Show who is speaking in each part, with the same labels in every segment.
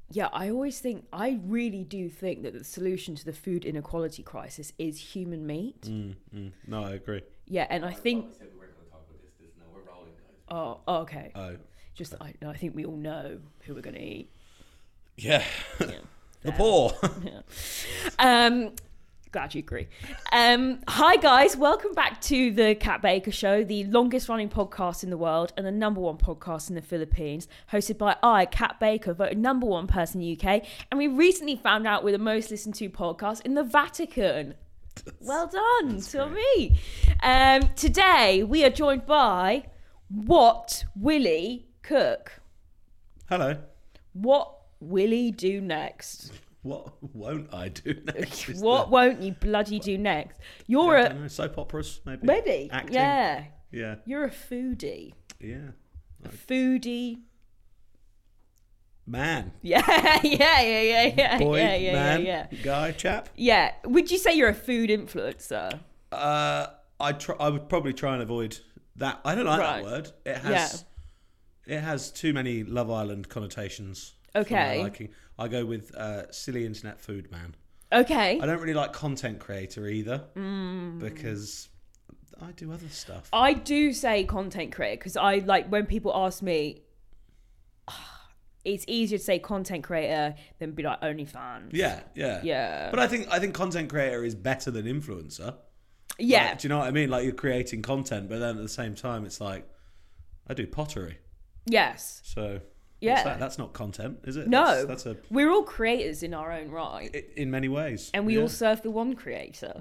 Speaker 1: Yeah, I really do think that the solution to the food inequality crisis is human meat.
Speaker 2: No, I agree.
Speaker 1: Yeah, and I think.
Speaker 3: We said we weren't going to talk about this. No, we're rolling, guys.
Speaker 1: Oh, okay.
Speaker 2: Oh,
Speaker 1: I think we all know who we're going to eat.
Speaker 2: yeah.
Speaker 1: Yeah.
Speaker 2: The poor.
Speaker 1: Yeah. Glad you agree. Hi guys, welcome back to the Kat Baker Show, the longest running podcast in the world and the number one podcast in the Philippines, hosted by Kat Baker, voted number one person in the UK, and we recently found out we're the most listened to podcast in the Vatican. Well done to me. Today we are joined by What Willie Cook.
Speaker 2: Hello.
Speaker 1: What will he do next?
Speaker 2: What won't I do next?
Speaker 1: What won't you bloody do next? You're
Speaker 2: I don't know, soap operas, maybe.
Speaker 1: maybe
Speaker 2: Acting.
Speaker 1: Yeah. You're a foodie.
Speaker 2: Yeah.
Speaker 1: A foodie.
Speaker 2: Man.
Speaker 1: Yeah.
Speaker 2: Boy, man,
Speaker 1: Yeah.
Speaker 2: guy, chap.
Speaker 1: Yeah. Would you say you're a food influencer?
Speaker 2: I would probably try and avoid that. I don't like
Speaker 1: Right.
Speaker 2: that word. It has too many Love Island connotations.
Speaker 1: Okay.
Speaker 2: For my liking. I go with silly internet food man.
Speaker 1: Okay.
Speaker 2: I don't really like content creator either because I do other stuff.
Speaker 1: I do say content creator because I like when people ask me, it's easier to say content creator than be like OnlyFans.
Speaker 2: Yeah. But I think content creator is better than influencer.
Speaker 1: Yeah.
Speaker 2: Like, do you know what I mean? Like you're creating content, but then at the same time, it's like I do pottery.
Speaker 1: Yes.
Speaker 2: So
Speaker 1: Yeah.
Speaker 2: what's that? That's not content, is it?
Speaker 1: No.
Speaker 2: That's
Speaker 1: we're all creators in our own right.
Speaker 2: in many ways.
Speaker 1: And we all serve the one creator.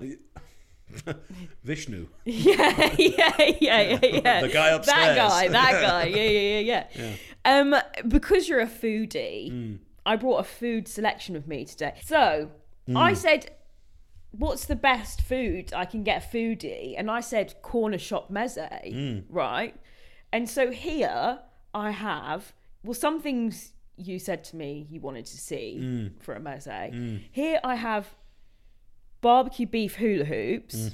Speaker 2: Vishnu.
Speaker 1: Yeah.
Speaker 2: The guy upstairs.
Speaker 1: That guy. Yeah. Because you're a foodie, I brought a food selection with me today. So I said, what's the best food I can get a foodie? And I said corner shop meze, right? And so here I have, some things you said to me you wanted to see for a meze. Here I have barbecue beef hula hoops.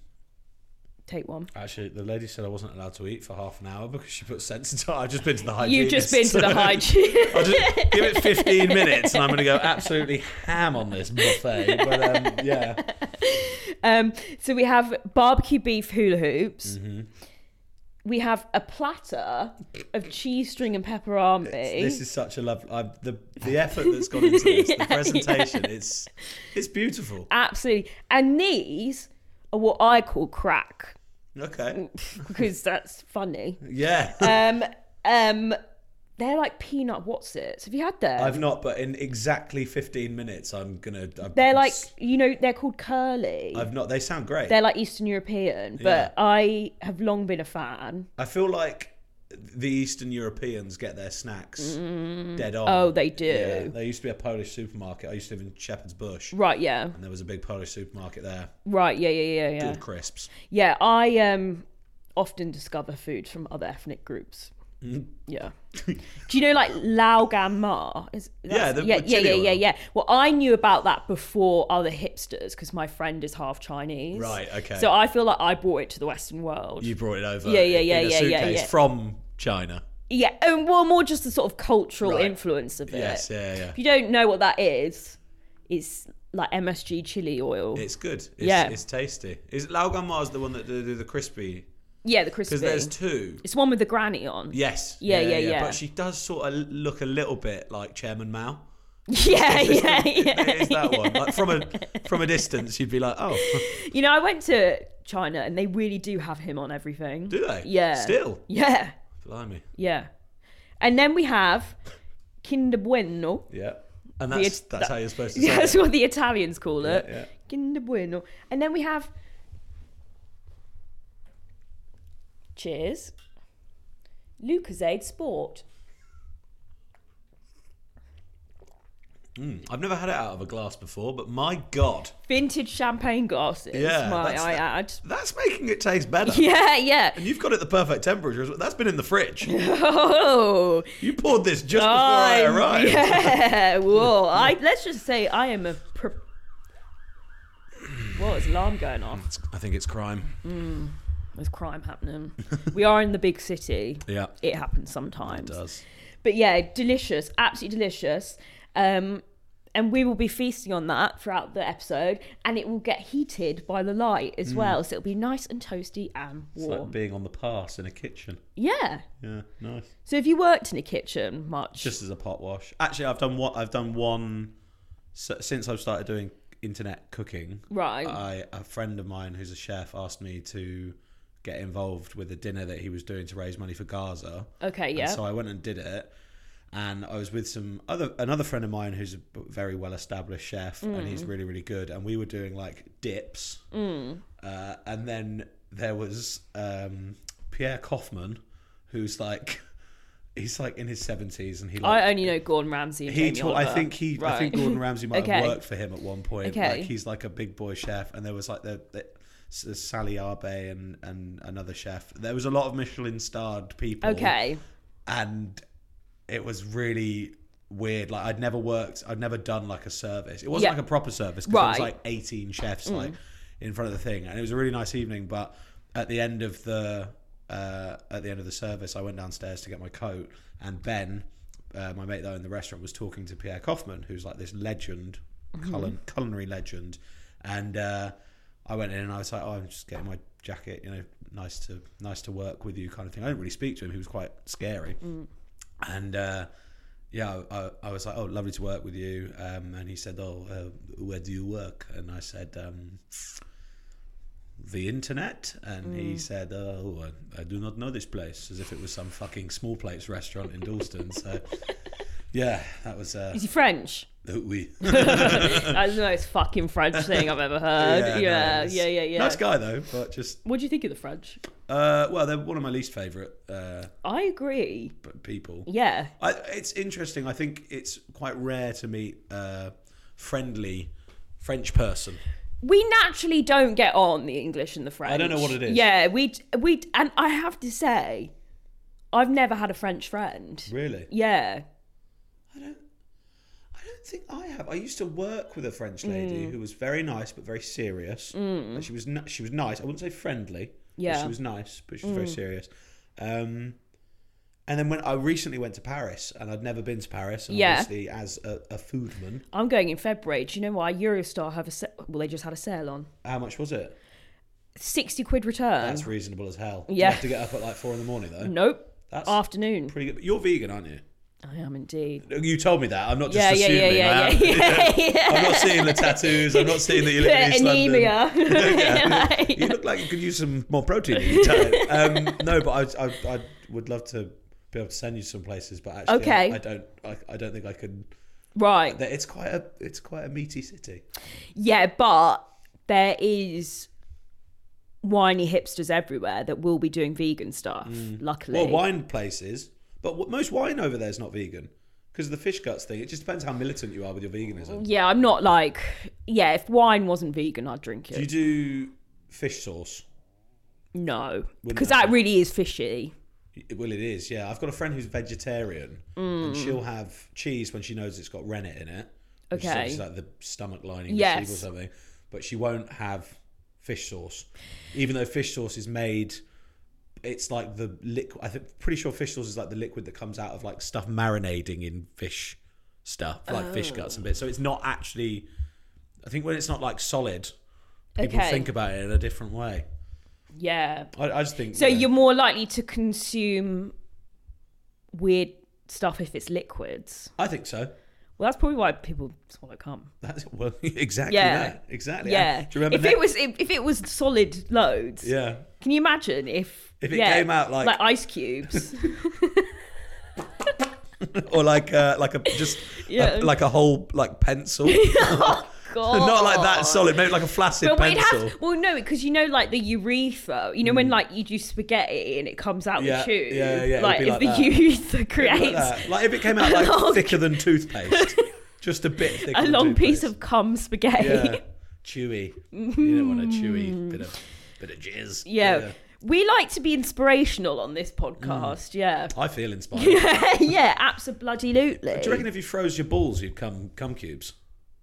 Speaker 1: Take one.
Speaker 2: Actually, the lady said I wasn't allowed to eat for half an hour because she put sensitive. I've just been to the hygienist.
Speaker 1: You've just been to the hygienist.
Speaker 2: I'll just give it 15 minutes and I'm going to go absolutely ham on this buffet. But yeah.
Speaker 1: So we have barbecue beef hula hoops. We have a platter of cheese string and pepperami.
Speaker 2: This is such a lovely... the effort that's gone into this, the presentation, it's beautiful.
Speaker 1: Absolutely. And these are what I call crack.
Speaker 2: Okay.
Speaker 1: Because that's funny.
Speaker 2: Yeah.
Speaker 1: They're like peanut what's-its. Have you had them?
Speaker 2: I've not, but in exactly 15 minutes, I'm going to...
Speaker 1: They're like, they're called curly.
Speaker 2: I've not... They sound great.
Speaker 1: They're like Eastern European, but I have long been a fan.
Speaker 2: I feel like the Eastern Europeans get their snacks dead on.
Speaker 1: Oh, they do.
Speaker 2: Yeah, there used to be a Polish supermarket. I used to live in Shepherd's Bush.
Speaker 1: Right, yeah.
Speaker 2: And there was a big Polish supermarket there.
Speaker 1: Right, yeah.
Speaker 2: Good crisps.
Speaker 1: Yeah, I often discover food from other ethnic groups. Yeah. Do you know like Lao Gan Ma? Yeah. Well, I knew about that before other hipsters because my friend is half Chinese.
Speaker 2: Right, okay.
Speaker 1: So I feel like I brought it to the Western world.
Speaker 2: You brought it over.
Speaker 1: Yeah,
Speaker 2: in a suitcase from China.
Speaker 1: Yeah, and well, more just the sort of cultural influence of it.
Speaker 2: Yes, yeah.
Speaker 1: If you don't know what that is, it's like MSG chili oil.
Speaker 2: It's good. It's tasty. Is Lao Gan Ma the one that do the crispy?
Speaker 1: Yeah, the crispy.
Speaker 2: Because there's two.
Speaker 1: It's one with the granny on.
Speaker 2: Yes.
Speaker 1: Yeah.
Speaker 2: But she does sort of look a little bit like Chairman Mao.
Speaker 1: Yeah.
Speaker 2: It is that one. Like from a distance, you'd be like, oh.
Speaker 1: I went to China and they really do have him on everything.
Speaker 2: Do they?
Speaker 1: Yeah.
Speaker 2: Still?
Speaker 1: Yeah.
Speaker 2: Blimey.
Speaker 1: Yeah. And then we have Kinder Bueno.
Speaker 2: Yeah. And that's how you're supposed to say
Speaker 1: it. That's what the Italians call it.
Speaker 2: Yeah.
Speaker 1: Kinder Bueno. And then we have... Cheers. Lucozade Sport.
Speaker 2: I've never had it out of a glass before, but my God.
Speaker 1: Vintage champagne glasses, might I add.
Speaker 2: That's making it taste better.
Speaker 1: Yeah.
Speaker 2: And you've got it the perfect temperature. That's been in the fridge.
Speaker 1: Oh.
Speaker 2: You poured this just before I arrived.
Speaker 1: Yeah. Whoa. Let's just say I am a... What is alarm going off?
Speaker 2: I think it's crime.
Speaker 1: There's crime happening. We are in the big city.
Speaker 2: Yeah.
Speaker 1: It happens sometimes.
Speaker 2: It does.
Speaker 1: But yeah, delicious. Absolutely delicious. And we will be feasting on that throughout the episode, and it will get heated by the light as well, so it'll be nice and toasty and
Speaker 2: It's
Speaker 1: warm.
Speaker 2: like being on the pass in a kitchen.
Speaker 1: Yeah.
Speaker 2: Yeah, nice.
Speaker 1: So have you worked in a kitchen much?
Speaker 2: Just as a pot wash. Actually, I've done one since I've started doing internet cooking.
Speaker 1: Right.
Speaker 2: A friend of mine who's a chef asked me to get involved with a dinner that he was doing to raise money for Gaza.
Speaker 1: Okay, yeah.
Speaker 2: And so I went and did it. And I was with another friend of mine who's a very well established chef, and he's really, really good. And we were doing like dips, and then there was Pierre Kaufman, who's like, he's like in his 70s, and
Speaker 1: I only know Gordon Ramsay. And Jamie Oliver.
Speaker 2: I think Gordon Ramsay might have worked for him at one point.
Speaker 1: Okay.
Speaker 2: Like he's like a big boy chef, and there was like the Sally Arbe and another chef. There was a lot of Michelin starred people.
Speaker 1: Okay.
Speaker 2: And it was really weird. Like I'd never done like a service. It wasn't like a proper service because there was like 18 chefs like in front of the thing, and it was a really nice evening. But at the end of the service, I went downstairs to get my coat, and Ben, my mate that owned the restaurant, was talking to Pierre Kaufman, who's like this legend, culinary legend, and I went in and I was like, oh, I'm just getting my jacket, nice to work with you kind of thing. I didn't really speak to him. He was quite scary. And I was like, oh, lovely to work with you. And he said, where do you work? And I said, the internet. And he said, oh, I do not know this place, as if it was some fucking small place restaurant in Dalston. So yeah, that was
Speaker 1: Is he French?
Speaker 2: Oui.
Speaker 1: That's the most fucking French thing I've ever heard. Yeah.
Speaker 2: Nice guy though, but just.
Speaker 1: What do you think of the French?
Speaker 2: Well, they're one of my least favourite.
Speaker 1: I agree.
Speaker 2: People.
Speaker 1: Yeah.
Speaker 2: It's interesting. I think it's quite rare to meet a friendly French person.
Speaker 1: We naturally don't get on, the English and the French.
Speaker 2: I don't know what it is.
Speaker 1: Yeah, we and I have to say, I've never had a French friend.
Speaker 2: Really?
Speaker 1: Yeah.
Speaker 2: I don't think I have. I used to work with a French lady who was very nice but very serious. And she was nice. I wouldn't say friendly.
Speaker 1: Yeah.
Speaker 2: She was nice, but she was very serious. And then when I recently went to Paris, and I'd never been to Paris, and obviously as a foodman.
Speaker 1: I'm going in February. Do you know why? Eurostar have they just had a sale on.
Speaker 2: How much was it?
Speaker 1: 60 quid return.
Speaker 2: That's reasonable as hell.
Speaker 1: Yeah.
Speaker 2: You have to get up at like 4 a.m. though.
Speaker 1: Nope.
Speaker 2: That's
Speaker 1: afternoon.
Speaker 2: Pretty good. You're vegan, aren't you?
Speaker 1: I am indeed.
Speaker 2: You told me that. I'm not just assuming.
Speaker 1: Yeah.
Speaker 2: I'm not seeing the tattoos. I'm not seeing that you live in East
Speaker 1: anemia.
Speaker 2: London. You look like you could use some more protein in your diet. No, but I would love to be able to send you some places, but actually,
Speaker 1: okay.
Speaker 2: I don't think I could.
Speaker 1: Right.
Speaker 2: It's quite a meaty city.
Speaker 1: Yeah, but there is whiny hipsters everywhere that will be doing vegan stuff. Luckily.
Speaker 2: Well, wine places. But most wine over there is not vegan because of the fish guts thing. It just depends how militant you are with your veganism.
Speaker 1: Yeah, I'm not like... Yeah, if wine wasn't vegan, I'd drink it.
Speaker 2: Do you do fish sauce?
Speaker 1: No, because that really is fishy.
Speaker 2: Well, it is, yeah. I've got a friend who's vegetarian and she'll have cheese when she knows it's got rennet in it. Which is obviously like the stomach lining of sheep or something. But she won't have fish sauce. Even though fish sauce is made... It's like the liquid. Pretty sure fish sauce is like the liquid that comes out of like stuff marinating in fish stuff, like fish guts and bits. So it's not actually. I think when it's not like solid, people think about it in a different way.
Speaker 1: Yeah.
Speaker 2: I just think.
Speaker 1: So you're more likely to consume weird stuff if it's liquids.
Speaker 2: I think so.
Speaker 1: Well, that's probably why people swallow cum.
Speaker 2: Exactly that. Exactly.
Speaker 1: Yeah.
Speaker 2: Do you remember
Speaker 1: if it was solid loads?
Speaker 2: Yeah.
Speaker 1: Can you imagine if
Speaker 2: it came out like
Speaker 1: ice cubes,
Speaker 2: or like a whole like pencil?
Speaker 1: Oh God.
Speaker 2: Not like that solid, maybe like a flaccid pencil.
Speaker 1: No, because like the urethra, when like you do spaghetti and it comes out the tube.
Speaker 2: Yeah.
Speaker 1: Like if the urethra creates
Speaker 2: like if it came out like thicker than toothpaste, just a bit thicker.
Speaker 1: A long piece of cum spaghetti.
Speaker 2: Yeah, chewy. You don't want a chewy bit of jizz.
Speaker 1: Yeah. We like to be inspirational on this podcast. Yeah.
Speaker 2: I feel inspired.
Speaker 1: Yeah, absolutely. Do
Speaker 2: you reckon if you froze your balls, you'd cum cubes?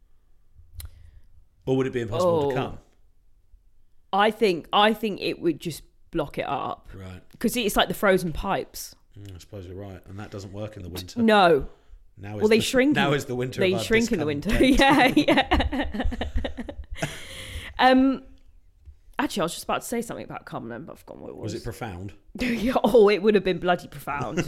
Speaker 2: Or would it be impossible to come?
Speaker 1: I think it would just block it up.
Speaker 2: Right.
Speaker 1: Because it's like the frozen pipes.
Speaker 2: I suppose you're right. And that doesn't work in the winter.
Speaker 1: No.
Speaker 2: Now is
Speaker 1: Well, they shrink.
Speaker 2: Now is the winter.
Speaker 1: They
Speaker 2: of our
Speaker 1: shrink in the winter.
Speaker 2: discontent.
Speaker 1: Yeah. Actually, I was just about to say something about cum then, but I've forgotten what it was.
Speaker 2: Was it profound?
Speaker 1: Oh, it would have been bloody profound.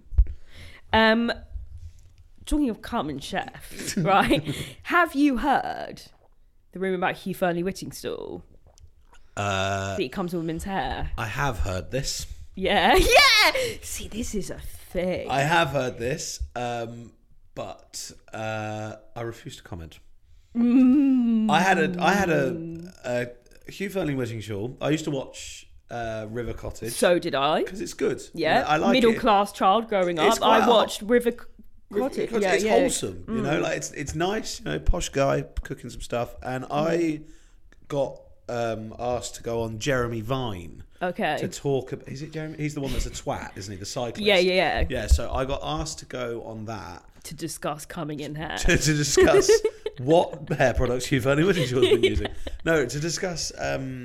Speaker 1: Talking of cum and chefs, right? Have you heard the rumour about Hugh Fearnley-Whittingstall? That he comes with women's hair.
Speaker 2: I have heard this.
Speaker 1: Yeah, yeah. See, this is a thing.
Speaker 2: I have heard this, but I refuse to comment. I had a Hugh Fearnley-Whittingstall. I used to watch River Cottage.
Speaker 1: So did I.
Speaker 2: Because it's good.
Speaker 1: Yeah,
Speaker 2: I like
Speaker 1: middle
Speaker 2: it.
Speaker 1: class child growing
Speaker 2: It's
Speaker 1: up.
Speaker 2: quite
Speaker 1: I watched River Cottage. Yeah,
Speaker 2: it's
Speaker 1: yeah.
Speaker 2: wholesome, you know, like it's nice, you know, posh guy cooking some stuff. And I got asked to go on Jeremy Vine.
Speaker 1: Okay.
Speaker 2: To talk about, is it Jeremy? He's the one that's a twat, isn't he? The cyclist.
Speaker 1: Yeah.
Speaker 2: Yeah, so I got asked to go on that.
Speaker 1: To discuss coming in hair.
Speaker 2: to discuss what hair products Hugh Fearnley-Whittingstall has been using. No, to discuss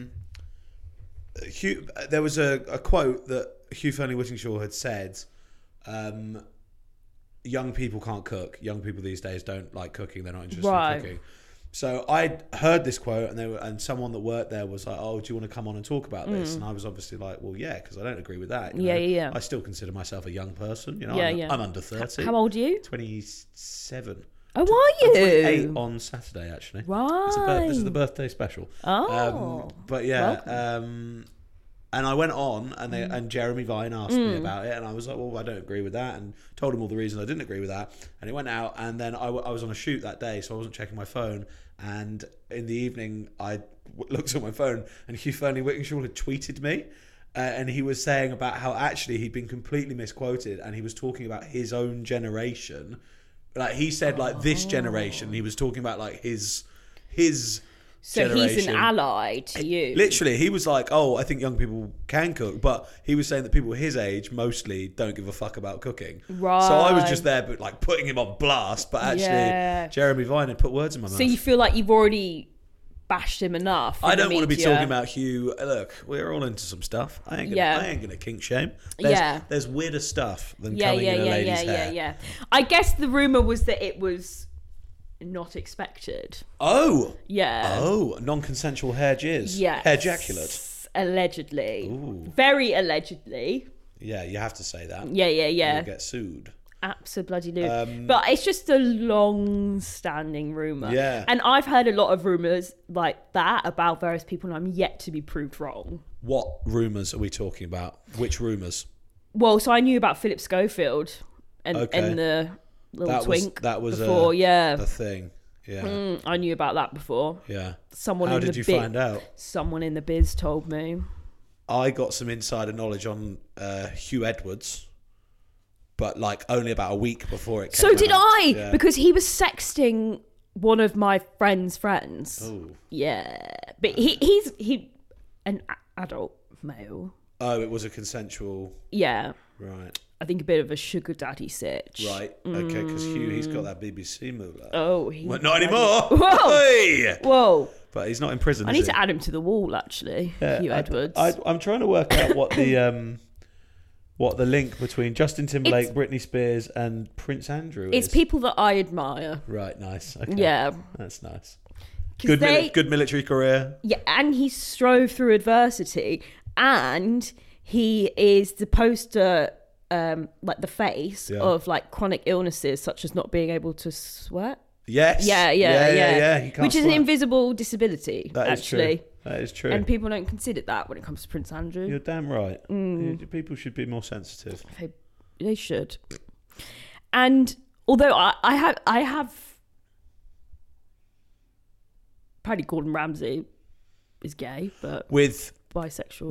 Speaker 2: Hugh. There was a quote that Hugh Fearnley-Whittingstall had said, young people can't cook. Young people these days don't like cooking. They're not interested in cooking. So I heard this quote, and someone that worked there was like, "Oh, do you want to come on and talk about this?" And I was obviously like, "Well, yeah," because I don't agree with that. You know?
Speaker 1: Yeah.
Speaker 2: I still consider myself a young person. You know,
Speaker 1: Yeah,
Speaker 2: I'm under 30.
Speaker 1: How old are you?
Speaker 2: 27.
Speaker 1: Oh, are you?
Speaker 2: 28 on Saturday, actually.
Speaker 1: Right.
Speaker 2: This is the birthday special.
Speaker 1: Oh.
Speaker 2: But yeah, and I went on, and Jeremy Vine asked me about it, and I was like, well, I don't agree with that, and told him all the reasons I didn't agree with that. And it went out, and then I was on a shoot that day, so I wasn't checking my phone. And in the evening, I looked at my phone, and Hugh Fearnley-Whittingstall had tweeted me. And he was saying about how actually he'd been completely misquoted, and he was talking about his own generation. Like he said, like this generation. He was talking about like his
Speaker 1: So
Speaker 2: generation.
Speaker 1: he's an ally to you.
Speaker 2: Literally, he was like, "Oh, I think young people can cook," but he was saying that people his age mostly don't give a fuck about cooking.
Speaker 1: Right.
Speaker 2: So I was just there, but like putting him on blast. But actually, Jeremy Vine had put words in my mouth.
Speaker 1: So you feel like you've already bashed him enough.
Speaker 2: I don't want to be talking about Hugh. Look, we're all into some stuff. I ain't gonna kink shame. There's weirder stuff than coming in a lady's hair.
Speaker 1: Yeah. I guess the rumor was that it was not expected.
Speaker 2: Oh.
Speaker 1: Yeah.
Speaker 2: Oh, non-consensual hair jizz.
Speaker 1: Yeah.
Speaker 2: Hair ejaculate.
Speaker 1: Allegedly.
Speaker 2: Ooh.
Speaker 1: Very allegedly.
Speaker 2: Yeah, you have to say that.
Speaker 1: Yeah.
Speaker 2: You'll get sued.
Speaker 1: Absolutely. But it's just a long-standing rumor.
Speaker 2: Yeah.
Speaker 1: And I've heard a lot of rumors like that about various people, and I'm yet to be proved wrong.
Speaker 2: What rumours are we talking about? Which rumours?
Speaker 1: Well, so I knew about Philip Schofield and the little twink.
Speaker 2: That was
Speaker 1: before,
Speaker 2: a thing. Yeah.
Speaker 1: I knew about that before.
Speaker 2: Yeah.
Speaker 1: How
Speaker 2: did you find out?
Speaker 1: Someone in the biz told me.
Speaker 2: I got some insider knowledge on Hugh Edwards. But like only about a week before it came
Speaker 1: So did
Speaker 2: out.
Speaker 1: I,
Speaker 2: Yeah.
Speaker 1: because he was sexting one of my friend's friends.
Speaker 2: Oh.
Speaker 1: Yeah, but he's an adult male.
Speaker 2: Oh, it was a consensual.
Speaker 1: Yeah,
Speaker 2: Right.
Speaker 1: I think a bit of a sugar daddy sitch.
Speaker 2: Right. Okay, because Hugh, he's got that BBC moolah.
Speaker 1: Oh,
Speaker 2: Well, not anymore.
Speaker 1: Whoa.
Speaker 2: Hey!
Speaker 1: Whoa!
Speaker 2: But he's not in prison.
Speaker 1: I need to add him to the wall, actually. Hugh Edwards.
Speaker 2: I'm trying to work out what the link between Justin Timberlake, Britney Spears, and Prince Andrew is.
Speaker 1: It's people that I admire.
Speaker 2: Right. Nice. Okay.
Speaker 1: Yeah.
Speaker 2: That's nice.
Speaker 1: 'Cause
Speaker 2: Good military career.
Speaker 1: Yeah, and he strove through adversity, and he is the poster, like the face of like chronic illnesses such as not being able to sweat.
Speaker 2: Yes.
Speaker 1: Yeah.
Speaker 2: He can't
Speaker 1: Which is an
Speaker 2: sweat.
Speaker 1: invisible disability,
Speaker 2: That is
Speaker 1: actually.
Speaker 2: true. That is true.
Speaker 1: And people don't consider that when it comes to Prince Andrew.
Speaker 2: You're damn right. People should be more sensitive.
Speaker 1: They should. And although I have apparently Gordon Ramsay is gay, but
Speaker 2: With
Speaker 1: bisexual.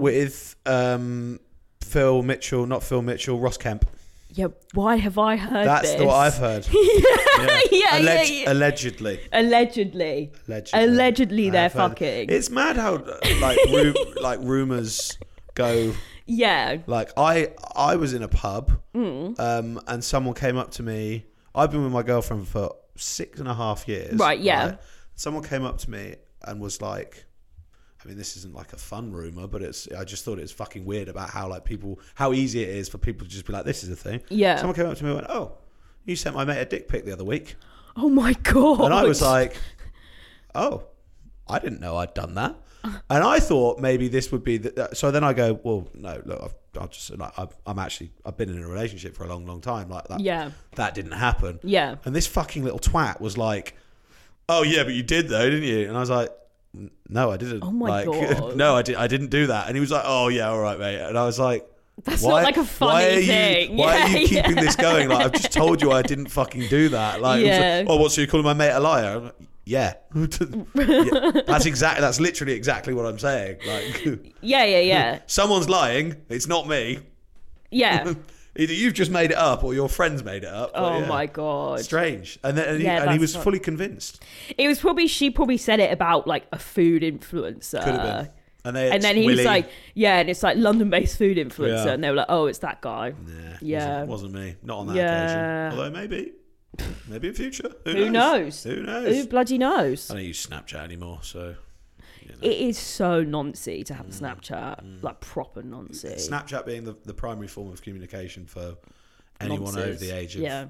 Speaker 2: Phil Mitchell, not Phil Mitchell, Ross Kemp.
Speaker 1: Yeah, why have I heard
Speaker 2: That's
Speaker 1: this?
Speaker 2: what I've heard.
Speaker 1: Yeah.
Speaker 2: Allegedly.
Speaker 1: Allegedly,
Speaker 2: I
Speaker 1: they're
Speaker 2: have heard.
Speaker 1: fucking.
Speaker 2: It's mad how like rumors go.
Speaker 1: Yeah.
Speaker 2: Like I was in a pub, and someone came up to me. I've been with my girlfriend for 6.5 years.
Speaker 1: Right, yeah.
Speaker 2: Right? Someone came up to me and was like, I mean, this isn't like a fun rumor, but I just thought it was fucking weird about how easy it is for people to just be like, this is a thing.
Speaker 1: Yeah.
Speaker 2: Someone came up to me and went, oh, you sent my mate a dick pic the other week.
Speaker 1: Oh my God.
Speaker 2: And I was like, oh, I didn't know I'd done that. And I thought maybe this would be so then I go, well, no, look, I've been in a relationship for a long, long time. Like that.
Speaker 1: Yeah.
Speaker 2: That didn't happen.
Speaker 1: Yeah.
Speaker 2: And this fucking little twat was like, oh yeah, but you did though, didn't you? And I was like, no, I didn't.
Speaker 1: Oh my God.
Speaker 2: No, I didn't do that. And he was like, oh yeah, all right, mate. And I was like,
Speaker 1: that's not like a funny thing.
Speaker 2: Why are you keeping this going? Like, I've just told you I didn't fucking do that. Like,
Speaker 1: yeah.
Speaker 2: oh, what? So you're calling my mate a liar? I'm like, yeah. Yeah. That's literally exactly what I'm saying. Like,
Speaker 1: yeah.
Speaker 2: Someone's lying. It's not me.
Speaker 1: Yeah.
Speaker 2: Either you've just made it up or your friends made it up.
Speaker 1: Oh my God.
Speaker 2: Strange. And then he was fully convinced.
Speaker 1: It was she probably said it about like a food influencer.
Speaker 2: Could have been.
Speaker 1: And then he was like, yeah, and it's like London-based food influencer, and they were like, oh, it's that guy.
Speaker 2: Yeah. Wasn't me. Not on that occasion. Although maybe in future. Who knows? Who knows?
Speaker 1: Who bloody knows?
Speaker 2: I don't use Snapchat anymore, so. You know.
Speaker 1: It is so noncy to have Snapchat, like proper noncy.
Speaker 2: Snapchat being the primary form of communication for anyone over the age of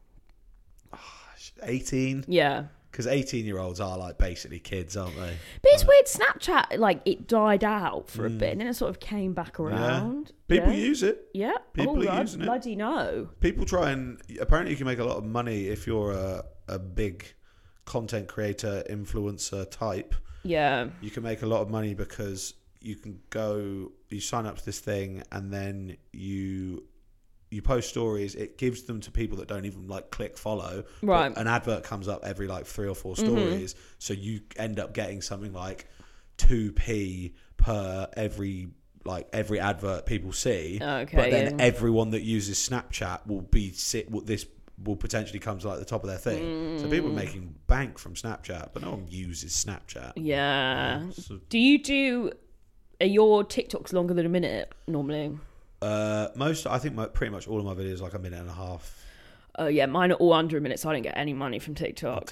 Speaker 2: 18.
Speaker 1: Yeah.
Speaker 2: Because 18-year-olds are like basically kids, aren't they?
Speaker 1: But it's weird. Snapchat, like, it died out for a bit and then it sort of came back around.
Speaker 2: Yeah. People use it.
Speaker 1: Yeah.
Speaker 2: People are using it.
Speaker 1: Bloody know.
Speaker 2: People try and... Apparently you can make a lot of money if you're a big content creator, influencer type.
Speaker 1: Yeah.
Speaker 2: You can make a lot of money because you can you sign up to this thing and then you post stories. It gives them to people that don't even like click follow.
Speaker 1: Right.
Speaker 2: An advert comes up every like 3 or 4 stories. So you end up getting something like 2p per every advert people see.
Speaker 1: Okay.
Speaker 2: But then everyone that uses Snapchat will potentially come to like the top of their thing. So people are making bank from Snapchat, but no one uses Snapchat.
Speaker 1: Yeah. Are your TikToks longer than a minute normally?
Speaker 2: I think pretty much all of my videos are like a minute and a half.
Speaker 1: Oh yeah, mine are all under a minute, so I don't get any money from TikTok.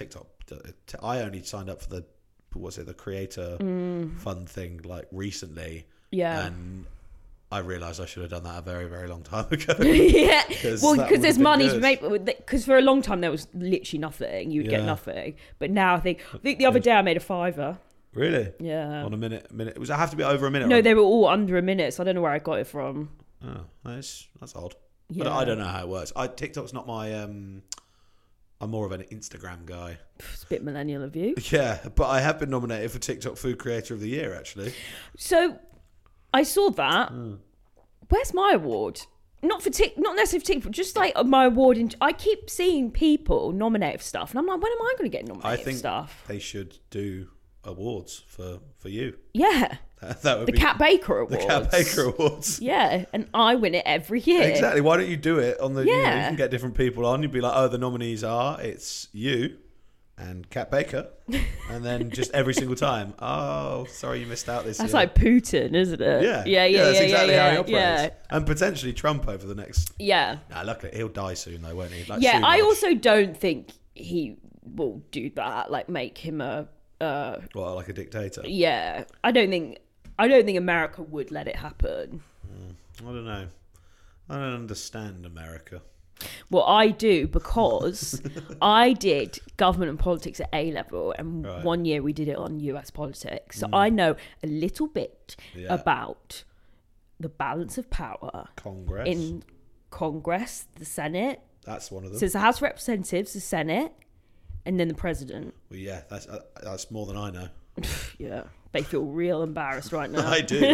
Speaker 2: I only signed up for the creator fund thing like recently.
Speaker 1: Yeah.
Speaker 2: And I realised I should have done that a very, very long time ago.
Speaker 1: Yeah. Well, because there's money to make. Because for a long time there was literally nothing. You'd get nothing. But now I think the other day I made a $5.
Speaker 2: Really?
Speaker 1: Yeah.
Speaker 2: On a minute. Does it have to be over a minute?
Speaker 1: No, they were all under a minute, so I don't know where I got it from.
Speaker 2: Oh, that's odd.
Speaker 1: Yeah.
Speaker 2: But I don't know how it works. TikTok's not my... I'm more of an Instagram guy.
Speaker 1: It's a bit millennial of you.
Speaker 2: Yeah, but I have been nominated for TikTok Food Creator of the Year, actually.
Speaker 1: So, I saw that. Where's my award? Not necessarily for TikTok, just like my award. I keep seeing people nominated for stuff, and I'm like, when am I going to get nominated for stuff?
Speaker 2: I think they should do awards for you.
Speaker 1: Yeah.
Speaker 2: That would
Speaker 1: be Kat Baker Awards.
Speaker 2: The Kat Baker Awards.
Speaker 1: Yeah, and I win it every year.
Speaker 2: Exactly. Why don't you do it on the... Yeah. You can get different people on. You'd be like, oh, the nominees it's you and Kat Baker. And then just every single time, oh, sorry you missed out this year.
Speaker 1: That's like Putin, isn't it?
Speaker 2: Yeah.
Speaker 1: Yeah.
Speaker 2: That's exactly how he operates.
Speaker 1: Yeah.
Speaker 2: And potentially Trump over the next...
Speaker 1: Yeah.
Speaker 2: Nah, luckily, he'll die soon though, won't he? Like,
Speaker 1: yeah, I also don't think he will do that, like make him a...
Speaker 2: like a dictator?
Speaker 1: Yeah. I don't think America would let it happen.
Speaker 2: I don't know. I don't understand America.
Speaker 1: Well, I do, because I did government and politics at A level, and one year we did it on US politics. So I know a little bit about the balance of power.
Speaker 2: Congress.
Speaker 1: In Congress, the Senate.
Speaker 2: That's one of them.
Speaker 1: So it's the House of Representatives, the Senate, and then the President.
Speaker 2: Well, yeah, that's more than I know.
Speaker 1: Yeah. They feel real embarrassed right now.
Speaker 2: I do.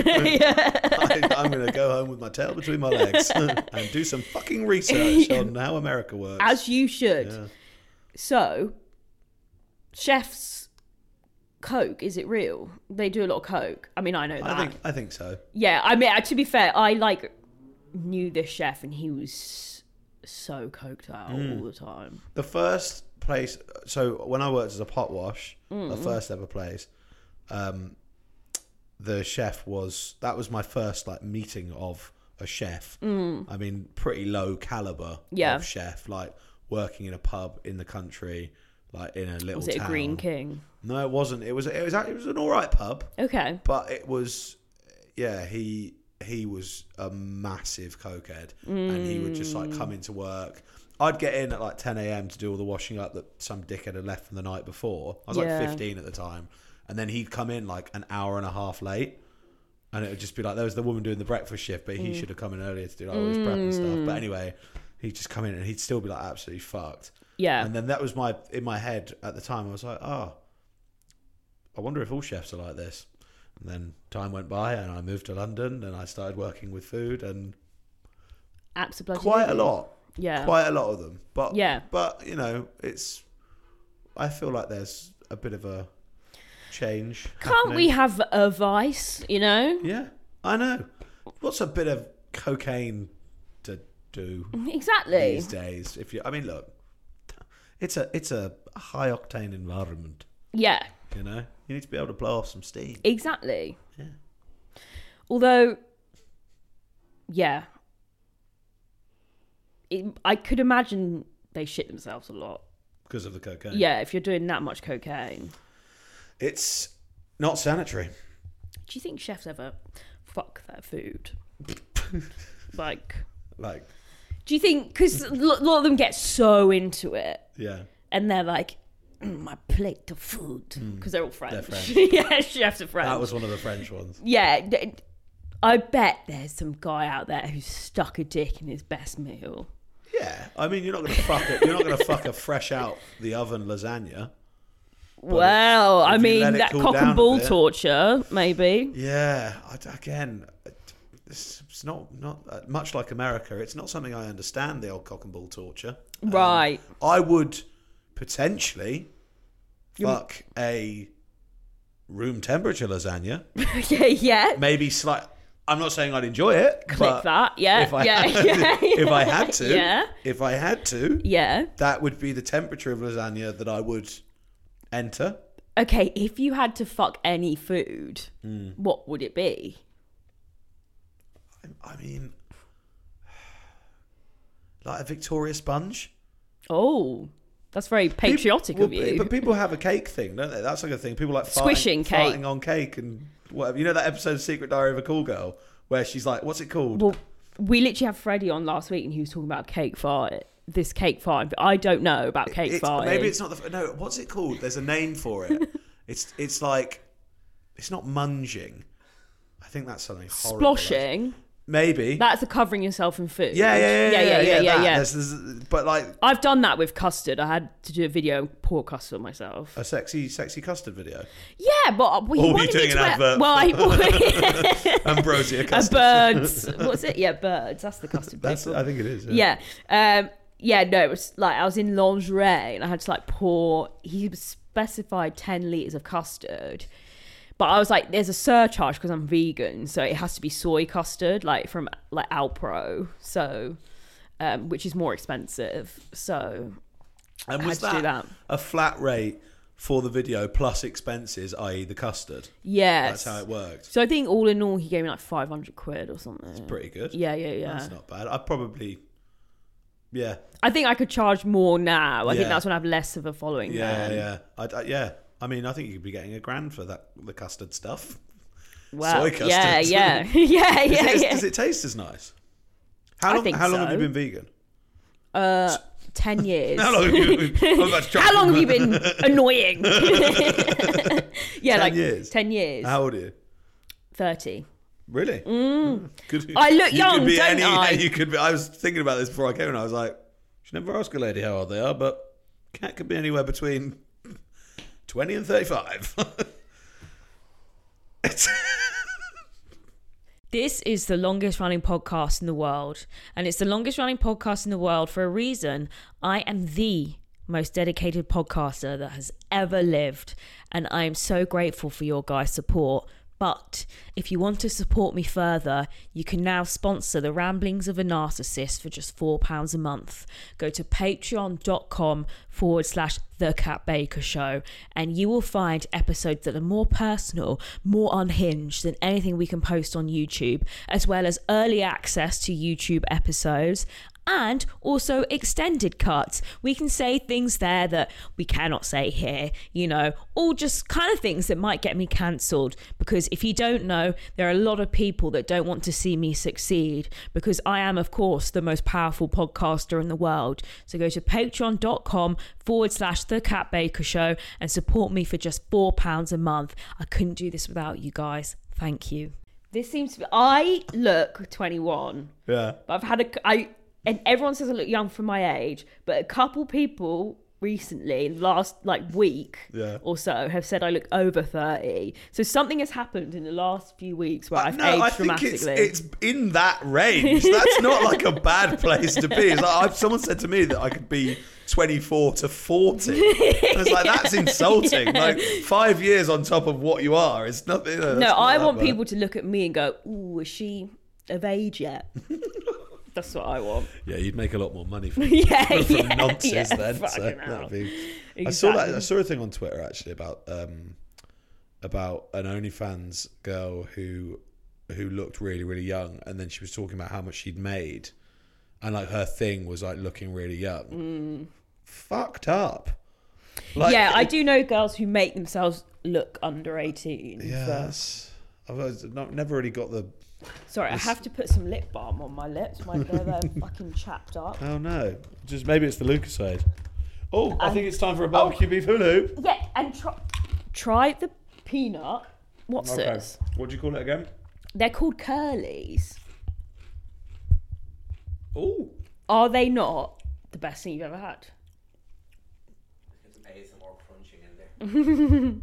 Speaker 2: I'm going to go home with my tail between my legs and do some fucking research on how America works.
Speaker 1: As you should.
Speaker 2: Yeah.
Speaker 1: So, chefs, Coke, is it real? They do a lot of Coke. I mean, I know that.
Speaker 2: I think so.
Speaker 1: Yeah, I mean, to be fair, I knew this chef and he was so coked out all the time.
Speaker 2: The first place, so when I worked as a pot wash, the first ever place, the chef that was my first like meeting of a chef. I mean, pretty low caliber of chef, like working in a pub in the country, like in a little town.
Speaker 1: Was it a Green King?
Speaker 2: No, it wasn't. It was an all right pub.
Speaker 1: Okay.
Speaker 2: But it was, he was a massive cokehead, and he would just like come into work. I'd get in at like 10 a.m. to do all the washing up that some dickhead had left from the night before. I was like 15 at the time. And then he'd come in like an hour and a half late. And it would just be like, there was the woman doing the breakfast shift, but he should have come in earlier to do like all his prep and stuff. But anyway, he'd just come in and he'd still be like absolutely fucked.
Speaker 1: Yeah.
Speaker 2: And then that was in my head at the time. I was like, I wonder if all chefs are like this. And then time went by and I moved to London and I started working with food and
Speaker 1: absolutely
Speaker 2: quite a lot.
Speaker 1: Yeah.
Speaker 2: Quite a lot of them. But
Speaker 1: yeah.
Speaker 2: But you know, I feel like there's a bit of a change.
Speaker 1: Can't we have a vice, you know?
Speaker 2: Yeah, I know. What's a bit of cocaine to do
Speaker 1: exactly
Speaker 2: these days? I mean, look, it's a high octane environment.
Speaker 1: Yeah.
Speaker 2: You know, you need to be able to blow off some steam.
Speaker 1: Exactly.
Speaker 2: Yeah.
Speaker 1: Although, yeah, I could imagine they shit themselves a lot
Speaker 2: because of the cocaine.
Speaker 1: Yeah, if you're doing that much cocaine.
Speaker 2: It's not sanitary.
Speaker 1: Do you think chefs ever fuck their food? like, do you think, because a lot of them get so into it.
Speaker 2: Yeah.
Speaker 1: And they're like, my plate of food. Because they're all French.
Speaker 2: They're French.
Speaker 1: Yeah, chefs are French.
Speaker 2: That was one of the French ones.
Speaker 1: Yeah. I bet there's some guy out there who's stuck a dick in his best meal.
Speaker 2: Yeah. I mean, you're not going to fuck it. You're not going to fuck a fresh out the oven lasagna.
Speaker 1: Well, I mean, that cock and ball torture, maybe.
Speaker 2: Yeah. It's not much like America. It's not something I understand, the old cock and ball torture.
Speaker 1: Right.
Speaker 2: I would potentially fuck a room temperature lasagna.
Speaker 1: Yeah.
Speaker 2: Maybe I'm not saying I'd enjoy it.
Speaker 1: Click that. Yeah.
Speaker 2: If I had to.
Speaker 1: Yeah.
Speaker 2: If I had to.
Speaker 1: Yeah.
Speaker 2: That would be the temperature of lasagna that I would enter.
Speaker 1: Okay, if you had to fuck any food, what would it be?
Speaker 2: I mean, like a Victoria sponge.
Speaker 1: Oh, that's very patriotic of you.
Speaker 2: But people have a cake thing, don't they? That's like a thing. People like
Speaker 1: squishing cake.
Speaker 2: Farting on cake and whatever. You know that episode of Secret Diary of a Call Girl where she's like, what's it called?
Speaker 1: Well, we literally had Freddie on last week and he was talking about cake fart. This cake fart. I don't know about cake farting.
Speaker 2: Maybe it's not no, what's it called? There's a name for it. It's like, it's not munging. I think that's something horrible.
Speaker 1: Sploshing.
Speaker 2: Maybe.
Speaker 1: That's a covering yourself in food.
Speaker 2: Yeah. But like,
Speaker 1: I've done that with custard. I had to do a video and pour custard on myself.
Speaker 2: A sexy custard video.
Speaker 1: Yeah, but
Speaker 2: or were you doing an advert?
Speaker 1: Well,
Speaker 2: Ambrosia custard.
Speaker 1: Birds. What's it? Yeah, birds. That's the custard.
Speaker 2: I think it is.
Speaker 1: Yeah. No, it was like I was in lingerie and I had to like pour. He specified 10 litres of custard. But I was like, there's a surcharge because I'm vegan, so it has to be soy custard, like from like Alpro, so which is more expensive. So
Speaker 2: and
Speaker 1: I had to do that.
Speaker 2: A flat rate for the video plus expenses, i.e. the custard?
Speaker 1: Yes.
Speaker 2: That's how it worked.
Speaker 1: So I think all in all, he gave me like 500 quid or something.
Speaker 2: It's pretty good.
Speaker 1: Yeah.
Speaker 2: That's not bad. I'd probably... Yeah.
Speaker 1: I think I could charge more now. I think that's when I have less of a following.
Speaker 2: Yeah. I mean, I think you could be getting $1,000 for the custard stuff.
Speaker 1: Wow.
Speaker 2: Soy custard.
Speaker 1: Yeah.
Speaker 2: Does it taste as nice? How long have you been vegan?
Speaker 1: 10 years.
Speaker 2: How long have you been?
Speaker 1: How long have you been annoying?
Speaker 2: 10 years.
Speaker 1: 10 years.
Speaker 2: How old are you?
Speaker 1: 30.
Speaker 2: Really?
Speaker 1: Good. I look young, don't I?
Speaker 2: You could be. I was thinking about this before I came, and I was like, you should never ask a lady how old they are, but cat could be anywhere between 20 and 35.
Speaker 1: This is the longest running podcast in the world, and it's the longest running podcast in the world for a reason. I am the most dedicated podcaster that has ever lived, and I am so grateful for your guys' support. But if you want to support me further, you can now sponsor the Ramblings of a Narcissist for just £4 a month. Go to patreon.com/The Kat Baker Show, and you will find episodes that are more personal, more unhinged than anything we can post on YouTube, as well as early access to YouTube episodes, and also extended cuts. We can say things there that we cannot say here, you know, all just kind of things that might get me cancelled. Because if you don't know, there are a lot of people that don't want to see me succeed, because I am, of course, the most powerful podcaster in the world. So go to patreon.com/The Kat Baker Show and support me for just £4 a month. I couldn't do this without you guys. Thank you. This seems to be... I look 21.
Speaker 2: Yeah.
Speaker 1: But I've had and everyone says I look young for my age, but a couple people recently, last week or so, have said I look over 30. So something has happened in the last few weeks where I've aged dramatically.
Speaker 2: It's in that range. That's not like a bad place to be. It's like someone said to me that I could be 24 to 40. And it's like, that's insulting. Yeah. Like 5 years on top of what you are. It's nothing. You know,
Speaker 1: no, I want people to look at me and go, "Ooh, is she of age yet?" That's what I want.
Speaker 2: Yeah, you'd make a lot more money from nonsense then. So that'd be... Exactly. I saw a thing on Twitter actually about an OnlyFans girl who looked really, really young, and then she was talking about how much she'd made, and like her thing was like looking really young. Fucked up. Like,
Speaker 1: yeah, I do know girls who make themselves look under 18.
Speaker 2: Yes. I've never really got the...
Speaker 1: Sorry, I have to put some lip balm on my lips. They're fucking chapped up.
Speaker 2: Oh no! Just maybe it's the Lucasade. Oh, I think it's time for a barbecue beef hula hoop.
Speaker 1: Yeah, and try the peanut. What's this?
Speaker 2: What do you call it again?
Speaker 1: They're called curlies.
Speaker 2: Oh.
Speaker 1: Are they not the best thing you've ever had?
Speaker 3: Get some ASMR crunching in there.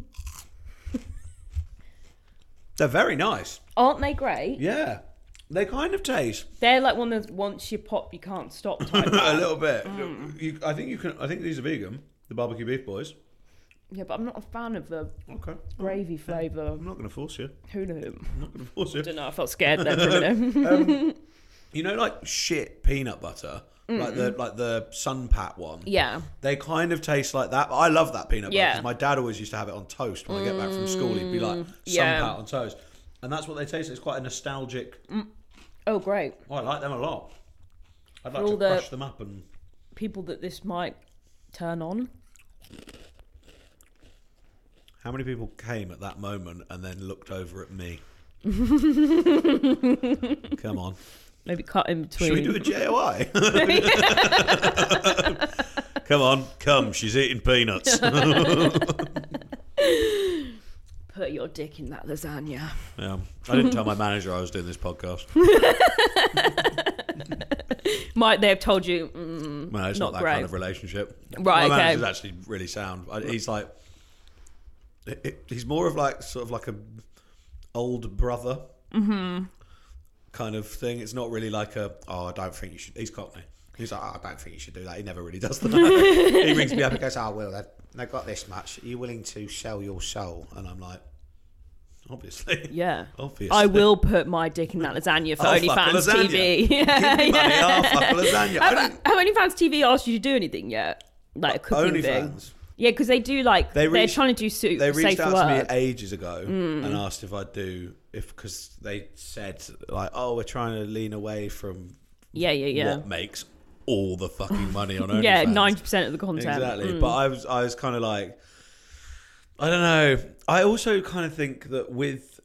Speaker 2: They're very nice.
Speaker 1: Aren't they great?
Speaker 2: Yeah. They kind of taste.
Speaker 1: They're like one of those once you pop you can't stop type.
Speaker 2: A little bit. I think these are vegan, the barbecue beef boys.
Speaker 1: Yeah, but I'm not a fan of the gravy flavour.
Speaker 2: I'm not going to force you.
Speaker 1: Who knew?
Speaker 2: I'm not going to force you.
Speaker 1: I don't know, I felt scared there for a minute.
Speaker 2: You know, like shit peanut butter? Like the Sunpat one.
Speaker 1: Yeah.
Speaker 2: They kind of taste like that. But I love that peanut butter because my dad always used to have it on toast when I get back from school. He'd be like Sunpat on toast. And that's what they taste. It's quite a nostalgic...
Speaker 1: Oh, great.
Speaker 2: Oh, I like them a lot. I'd like to crush them up and...
Speaker 1: People that this might turn on.
Speaker 2: How many people came at that moment and then looked over at me? Come on.
Speaker 1: Maybe cut in between.
Speaker 2: Should we do a JOI? Come, she's eating peanuts.
Speaker 1: Put your dick in that lasagna.
Speaker 2: Yeah, I didn't tell my manager I was doing this podcast.
Speaker 1: Might they have told you?
Speaker 2: No, it's not that kind of relationship.
Speaker 1: Right,
Speaker 2: my manager's actually really sound. He's like, he's more of like sort of like a old brother kind of thing. It's not really like I don't think you should. He's Cockney. He's like, I don't think you should do that. He never really does that. He rings me up and goes, Will, they've got this much. Are you willing to sell your soul? And I'm like, obviously.
Speaker 1: Yeah.
Speaker 2: Obviously.
Speaker 1: I will put my dick in that lasagna for OnlyFans TV.
Speaker 2: Give me money, I'll fuck a lasagna.
Speaker 1: Have OnlyFans TV asked you to do anything yet? Like a cooking thing?
Speaker 2: OnlyFans?
Speaker 1: Yeah, because they do they're trying to do soup.
Speaker 2: They reached out to me ages ago and asked if I'd do, because they said like, oh, we're trying to lean away from what makes all the fucking money on OnlyFans.
Speaker 1: Yeah, 90% of the content.
Speaker 2: Exactly. But I was kind of like, I don't know. I also kind of think that with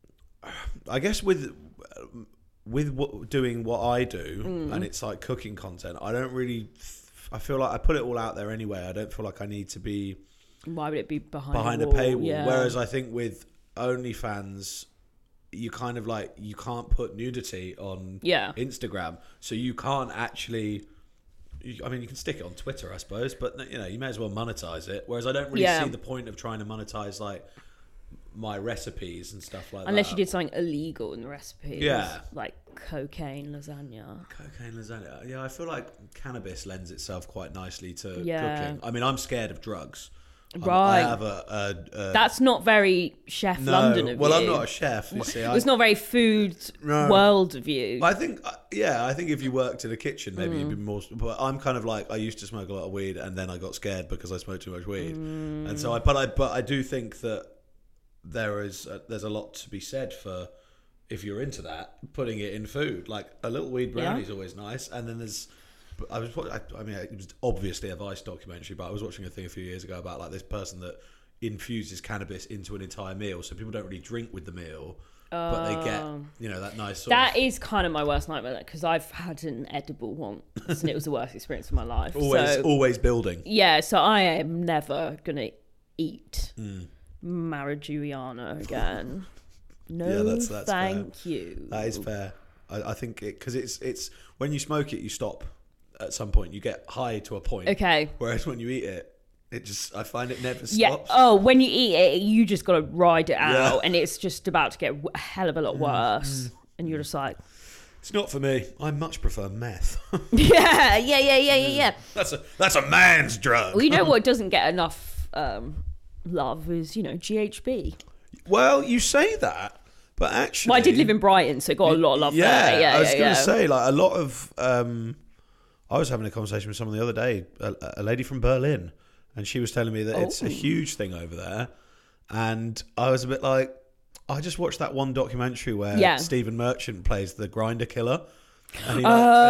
Speaker 2: doing what I do and it's like cooking content, I feel like I put it all out there anyway. I don't feel like I need to be...
Speaker 1: Why would it be behind
Speaker 2: a paywall? Yeah. Whereas I think with OnlyFans, you kind of like, you can't put nudity on Instagram, so you can't actually... I mean, you can stick it on Twitter, I suppose, but you may as well monetize it. Whereas I don't really see the point of trying to monetize like my recipes and stuff like that.
Speaker 1: Unless you did something illegal in the recipes.
Speaker 2: Yeah.
Speaker 1: Like cocaine lasagna.
Speaker 2: Yeah, I feel like cannabis lends itself quite nicely to cooking. I mean, I'm scared of drugs.
Speaker 1: Right.
Speaker 2: I have
Speaker 1: That's not very Chef London of you.
Speaker 2: Well, I'm not a chef, you see.
Speaker 1: It's not very food world of you.
Speaker 2: I think if you worked in a kitchen, maybe you'd be more... But I'm kind of like, I used to smoke a lot of weed and then I got scared because I smoked too much weed. And so I do think that there's a lot to be said for, if you're into that, putting it in food. Like a little weed brownie is always nice. And then there's I mean, it was obviously a Vice documentary, but I was watching a thing a few years ago about like this person that infuses cannabis into an entire meal, so people don't really drink with the meal, but they get, that nice sort
Speaker 1: That is kind of my worst nightmare, because I've had an edible once and it was the worst experience of my life.
Speaker 2: Always building.
Speaker 1: Yeah, so I am never gonna eat marijuana again. No, that's thank
Speaker 2: fair.
Speaker 1: you.
Speaker 2: That is fair. I think because it's when you smoke it, you stop at some point. You get high to a point.
Speaker 1: Okay.
Speaker 2: Whereas when you eat it, I find it never stops.
Speaker 1: Yeah. Oh, when you eat it, you just got to ride it out, and it's just about to get a hell of a lot worse, and you're just like,
Speaker 2: it's not for me. I much prefer meth.
Speaker 1: Yeah.
Speaker 2: That's a man's drug.
Speaker 1: Well, you know what doesn't get enough love is GHB.
Speaker 2: Well, you say that. But actually,
Speaker 1: well, I did live in Brighton, so it got a lot of love there. Yeah,
Speaker 2: I was going to say, like, a lot of... I was having a conversation with someone the other day, a lady from Berlin, and she was telling me that it's a huge thing over there. And I was a bit like, I just watched that one documentary where Stephen Merchant plays the grinder killer. And he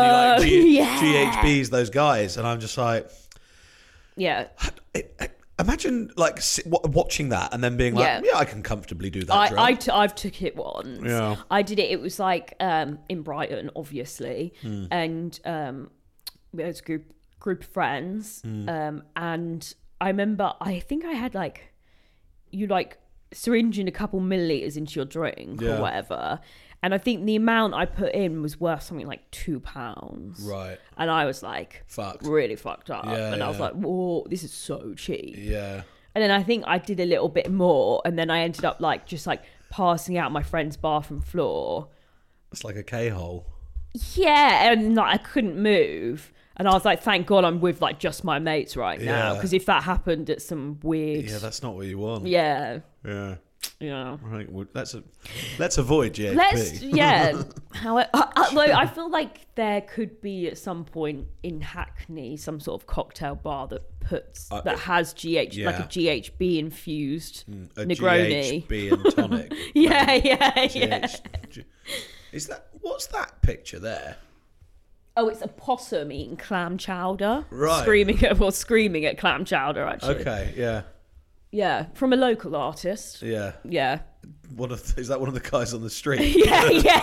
Speaker 2: GHBs those guys. And I'm just like...
Speaker 1: Yeah.
Speaker 2: Imagine like watching that and then being like, I can comfortably do that.
Speaker 1: I've took it once.
Speaker 2: Yeah.
Speaker 1: I did it. It was like in Brighton, obviously, and we had a group of friends, and I remember I think I had like syringing a couple milliliters into your drink or whatever. And I think the amount I put in was worth something like £2.
Speaker 2: Right.
Speaker 1: And I was like, really fucked up. And I was like, whoa, this is so cheap.
Speaker 2: Yeah.
Speaker 1: And then I think I did a little bit more. And then I ended up just passing out my friend's bathroom floor.
Speaker 2: It's like a K-hole.
Speaker 1: Yeah. And I couldn't move. And I was like, thank God I'm with just my mates right now. Because if that happened at some weird...
Speaker 2: Yeah, that's not what you want.
Speaker 1: Yeah.
Speaker 2: Yeah.
Speaker 1: Yeah.
Speaker 2: Right. Well, let's avoid GHB.
Speaker 1: Although I feel like there could be at some point in Hackney some sort of cocktail bar that has GHB, like a GHB infused Negroni.
Speaker 2: GHB and tonic.
Speaker 1: Yeah.
Speaker 2: What's that picture there?
Speaker 1: Oh, it's a possum eating clam chowder.
Speaker 2: Right.
Speaker 1: Screaming at clam chowder, actually.
Speaker 2: Okay, yeah.
Speaker 1: Yeah, from a local artist.
Speaker 2: Yeah.
Speaker 1: Yeah.
Speaker 2: Is that one of the guys on the street?
Speaker 1: Yeah.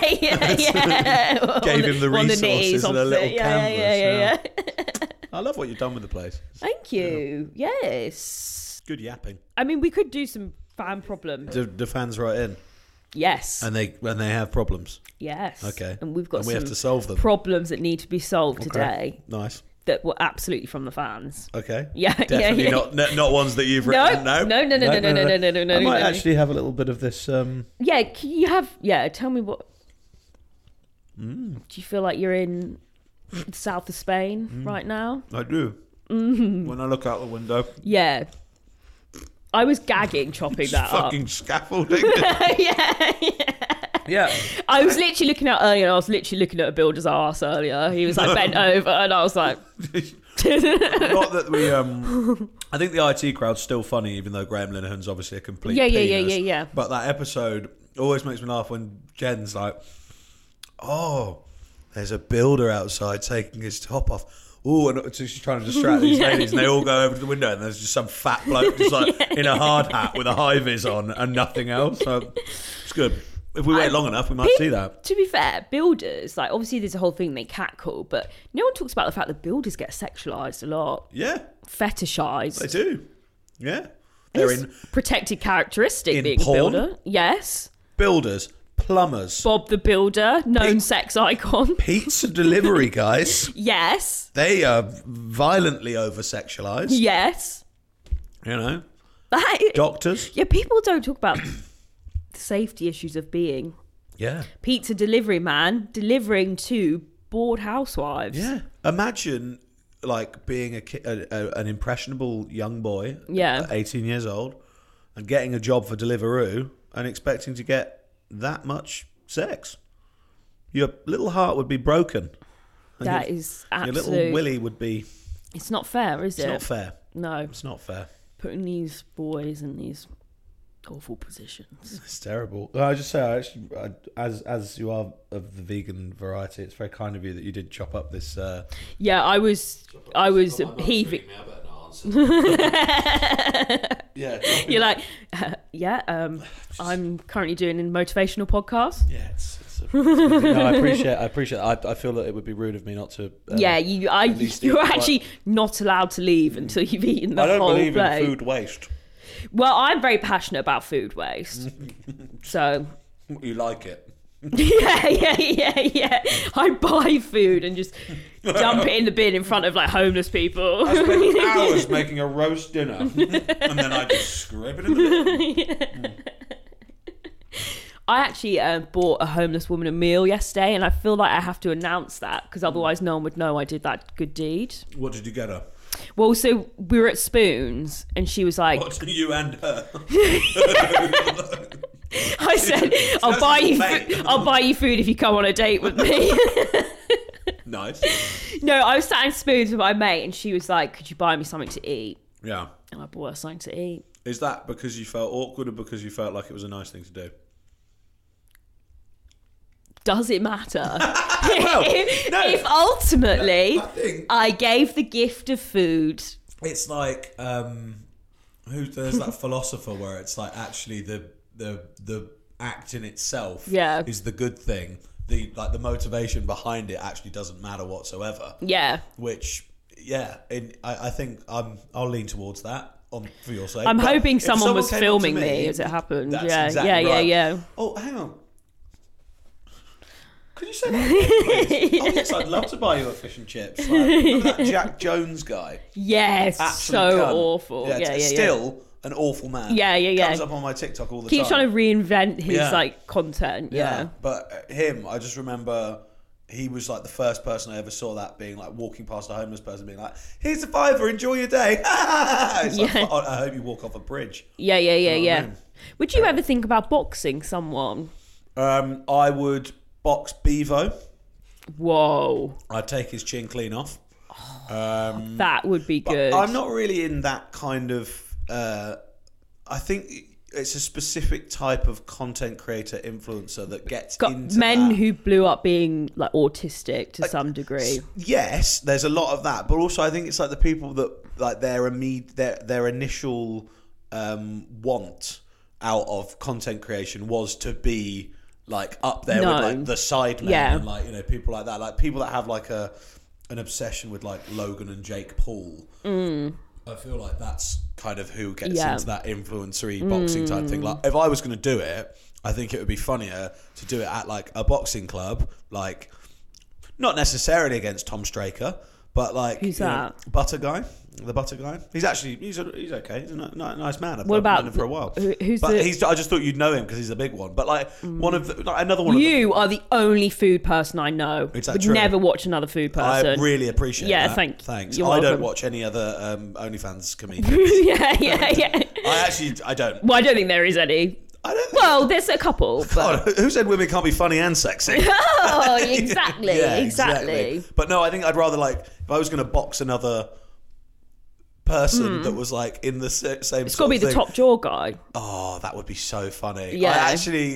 Speaker 2: Gave him the resources and a little canvas.
Speaker 1: Yeah.
Speaker 2: I love what you've done with the place.
Speaker 1: Thank you. Yeah. Yes.
Speaker 2: Good yapping.
Speaker 1: I mean, we could do some fan problems.
Speaker 2: Do fans write in?
Speaker 1: Yes.
Speaker 2: And they have problems?
Speaker 1: Yes.
Speaker 2: Okay.
Speaker 1: And we
Speaker 2: have to solve them.
Speaker 1: Problems that need to be solved today.
Speaker 2: Nice.
Speaker 1: That were absolutely from the fans.
Speaker 2: Okay.
Speaker 1: Yeah.
Speaker 2: Definitely not ones that you've written.
Speaker 1: No.
Speaker 2: I might actually have a little bit of this.
Speaker 1: Yeah. Can you have? Yeah. Tell me what. Do you feel like you're in the south of Spain right now?
Speaker 2: I do. When I look out the window.
Speaker 1: Yeah. I was gagging chopping that up.
Speaker 2: Fucking scaffolding.
Speaker 1: Yeah. I was literally looking out earlier, and I was literally looking at a builder's arse earlier. He was bent over, and I was like...
Speaker 2: Not that we... I think the IT crowd's still funny, even though Graham Linehan's obviously a complete penis.
Speaker 1: Yeah.
Speaker 2: But that episode always makes me laugh when Jen's like, oh, there's a builder outside taking his top off. Ooh, and so she's trying to distract these ladies, and they all go over to the window, and there's just some fat bloke just in a hard hat with a high vis on and nothing else. So it's good. If we wait long enough, we might see that.
Speaker 1: To be fair, builders, obviously there's a whole thing they catcall, but no one talks about the fact that builders get sexualised a lot.
Speaker 2: Yeah.
Speaker 1: Fetishised.
Speaker 2: They do. Yeah. They're in
Speaker 1: protected characteristic
Speaker 2: in
Speaker 1: being
Speaker 2: porn?
Speaker 1: a builder. Yes.
Speaker 2: Builders. Plumbers.
Speaker 1: Bob the Builder, known sex icon.
Speaker 2: Pizza delivery guys.
Speaker 1: Yes.
Speaker 2: They are violently over-sexualised.
Speaker 1: Yes.
Speaker 2: You know.
Speaker 1: Doctors. Yeah, people don't talk about the safety issues of being pizza delivery man delivering to bored housewives.
Speaker 2: Yeah. Imagine being an impressionable young boy, 18 years old, and getting a job for Deliveroo and expecting to get that much sex. Your little heart would be broken.
Speaker 1: That is absolute...
Speaker 2: Your little willy would be...
Speaker 1: It's not fair, is it?
Speaker 2: It's not fair.
Speaker 1: No.
Speaker 2: It's not fair.
Speaker 1: Putting these boys and these awful positions.
Speaker 2: It's terrible. I just say, as you are of the vegan variety, it's very kind of you that you did chop up this.
Speaker 1: Yeah, I was heaving.
Speaker 2: Yeah,
Speaker 1: you're like, I'm currently doing a motivational podcast.
Speaker 2: Yeah, no, I appreciate. I feel that it would be rude of me not to.
Speaker 1: You're actually not allowed to leave until you've eaten the whole plate.
Speaker 2: I don't believe in food waste.
Speaker 1: Well, I'm very passionate about food waste, so
Speaker 2: you like it.
Speaker 1: Yeah. I buy food and just dump it in the bin in front of like homeless people.
Speaker 2: I spent hours making a roast dinner, and then I just scrape it in the bin.
Speaker 1: I actually bought a homeless woman a meal yesterday, and I feel like I have to announce that because otherwise no one would know I did that good deed.
Speaker 2: What did you get her?
Speaker 1: Well, so we were at Spoons, and she was like,
Speaker 2: "What, you and her?"
Speaker 1: I said, "I'll buy you food if you come on a date with me."
Speaker 2: Nice.
Speaker 1: No, I was sat in Spoons with my mate, and she was like, "Could you buy me something to eat?"
Speaker 2: Yeah.
Speaker 1: And I bought her something to eat.
Speaker 2: Is that because you felt awkward, or because you felt like it was a nice thing to do?
Speaker 1: Does it matter?
Speaker 2: Well,
Speaker 1: if ultimately I gave the gift of food.
Speaker 2: It's like there's that philosopher where it's like actually the act in itself is the good thing. The motivation behind it actually doesn't matter whatsoever.
Speaker 1: Yeah.
Speaker 2: Which I think I'll lean towards that for your sake.
Speaker 1: I'm hoping someone was filming me as it happened. Yeah.
Speaker 2: Oh, hang on. Could you say that again, please? Oh yes, I'd love to buy you a fish and chips. Like, remember that Jack Jones guy?
Speaker 1: Yes,
Speaker 2: absolute
Speaker 1: so
Speaker 2: cunt.
Speaker 1: awful. Yeah.
Speaker 2: Still an awful man.
Speaker 1: Yeah.
Speaker 2: Comes up on my TikTok all the
Speaker 1: Keeps
Speaker 2: time.
Speaker 1: trying to reinvent his content. Yeah.
Speaker 2: But him, I just remember he was like the first person I ever saw that being like walking past a homeless person being like, "Here's a £5, enjoy your day." It's like, I hope you walk off a bridge.
Speaker 1: Yeah.
Speaker 2: You know what I mean?
Speaker 1: Would you ever think about boxing someone?
Speaker 2: I would box Bevo.
Speaker 1: Whoa.
Speaker 2: I'd take his chin clean off.
Speaker 1: That would be good.
Speaker 2: I'm not really in that kind of... I think it's a specific type of content creator influencer that gets into
Speaker 1: men
Speaker 2: that.
Speaker 1: who blew up being like autistic to some degree.
Speaker 2: Yes, there's a lot of that. But also I think it's like the people that like their initial want out of content creation was to be... like up there with like the Sidemen and like, you know, people like that, like people that have like an obsession with like Logan and Jake Paul. I feel like that's kind of who gets into that influencery boxing type thing. Like if I was going to do it, I think it would be funnier to do it at like a boxing club, like not necessarily against Tom Straker, but like
Speaker 1: who's that?
Speaker 2: Butter guy. The Butter guy. He's okay. He's a nice man. I've
Speaker 1: what about
Speaker 2: known him for a while. I just thought you'd know him because he's the big one. But like one of the, like another one.
Speaker 1: You are the only food person I know.
Speaker 2: Is that
Speaker 1: would
Speaker 2: true?
Speaker 1: Never watch another food person.
Speaker 2: I really appreciate that.
Speaker 1: Thanks.
Speaker 2: I don't watch any other OnlyFans comedians.
Speaker 1: yeah.
Speaker 2: I don't.
Speaker 1: Well, I don't think there is any. Well, there's a couple. But...
Speaker 2: God, who said women can't be funny and sexy?
Speaker 1: Oh, exactly.
Speaker 2: But no, I think I'd rather like if I was going to box another person that was like in the same
Speaker 1: it's got to be the top jaw guy.
Speaker 2: Oh, that would be so funny.
Speaker 1: Yeah.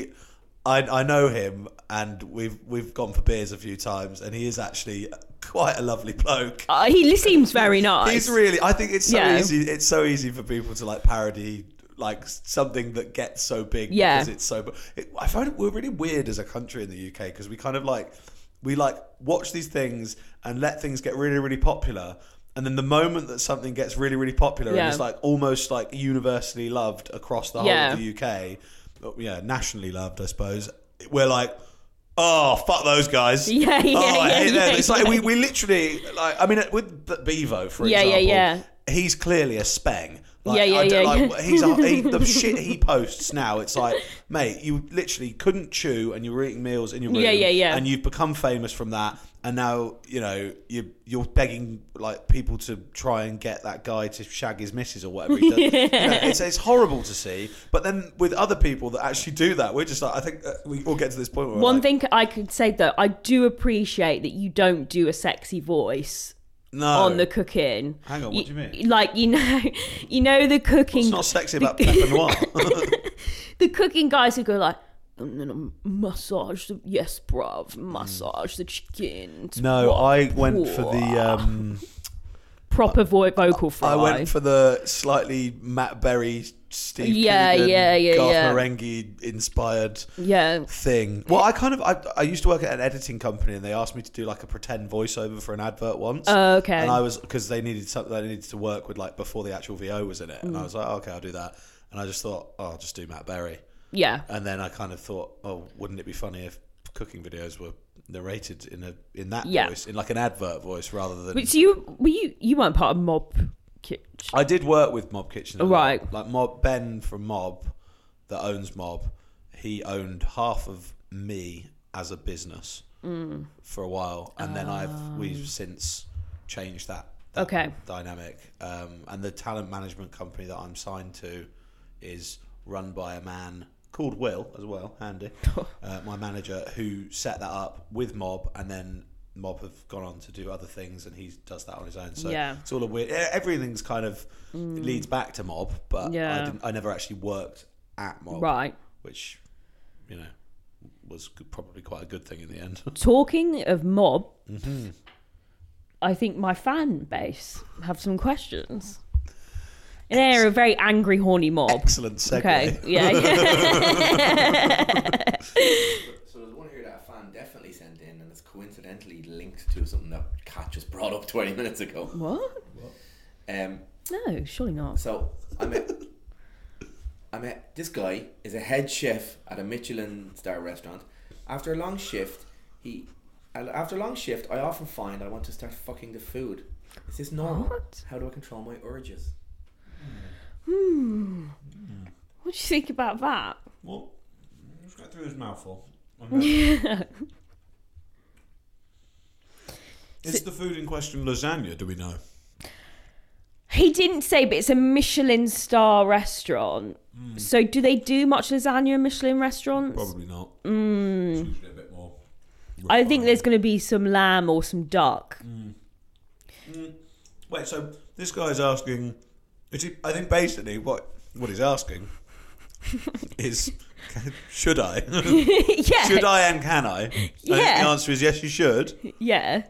Speaker 2: I know him and we've gone for beers a few times and he is actually quite a lovely bloke.
Speaker 1: He seems very nice.
Speaker 2: He's really, I think it's so easy. It's so easy for people to like parody like something that gets so big because it's so. I find it, we're really weird as a country in the UK because we kind of like we like watch these things and let things get really really popular. And then the moment that something gets really, really popular and is like almost like universally loved across the whole of the UK, nationally loved, I suppose, we're like, oh, fuck those guys. I hate them. It's like we literally, like, I mean, with Bevo, for example, he's clearly a speng. Like, the shit he posts now, it's like, mate, you literally couldn't chew and you were eating meals in your room and you've become famous from that. And now, you know, you're begging like people to try and get that guy to shag his missus or whatever he does. You know, it's horrible to see. But then with other people that actually do that, we're just like, I think we all get to this point where
Speaker 1: one thing I could say though, I do appreciate that you don't do a sexy voice.
Speaker 2: No.
Speaker 1: On the cooking.
Speaker 2: Hang on, what do you mean?
Speaker 1: Like, you know the cooking.
Speaker 2: It's not sexy about pepper noir.
Speaker 1: the cooking guys who go like, and then massage the massage the chicken.
Speaker 2: No, I went for the
Speaker 1: proper vocal fry.
Speaker 2: I went for the slightly Matt Berry, Steve Coogan, Garth Marenghi inspired thing. Well, I used to work at an editing company, and they asked me to do like a pretend voiceover for an advert once.
Speaker 1: Okay.
Speaker 2: And I was, because they needed something I needed to work with like before the actual VO was in it, and I was like, okay, I'll do that. And I just thought, I'll just do Matt Berry.
Speaker 1: Yeah.
Speaker 2: And then I kind of thought, oh, wouldn't it be funny if cooking videos were narrated in that voice, in like an advert voice, rather than.
Speaker 1: So you weren't part of Mob Kitchen?
Speaker 2: I did work with Mob Kitchen,
Speaker 1: right?
Speaker 2: Like Ben from Mob, that owns Mob. He owned half of me as a business for a while, and then we've since changed that dynamic. And the talent management company that I'm signed to is run by a man called Will as well, handy, my manager, who set that up with Mob, and then Mob have gone on to do other things, and he does that on his own. So it's all a weird. Everything's kind of leads back to Mob, but I never actually worked at Mob,
Speaker 1: right?
Speaker 2: Which, you know, was probably quite a good thing in the end.
Speaker 1: Talking of Mob, I think my fan base have some questions. And they're a very angry, horny mob.
Speaker 2: Excellent segue.
Speaker 1: Okay, yeah.
Speaker 3: So there's one here that a fan definitely sent in, and it's coincidentally linked to something that Kat just brought up 20 minutes ago.
Speaker 1: What? No, surely not.
Speaker 3: So I met this guy is a head chef at a Michelin star restaurant. After a long shift, I often find I want to start fucking the food. Is this normal?
Speaker 1: What?
Speaker 3: How do I control my urges?
Speaker 1: What do you think about that?
Speaker 2: Well, let's go through his mouthful. Is the food in question lasagna? Do we know?
Speaker 1: He didn't say, but it's a Michelin star restaurant. So do they do much lasagna in Michelin restaurants?
Speaker 2: Probably not. It's usually a bit more refined.
Speaker 1: I think there's going to be some lamb or some duck.
Speaker 2: Wait, so this guy's asking... I think basically what he's asking is, should I?
Speaker 1: Yeah.
Speaker 2: Should I and can I? I think the answer is yes, you should.
Speaker 1: Yeah.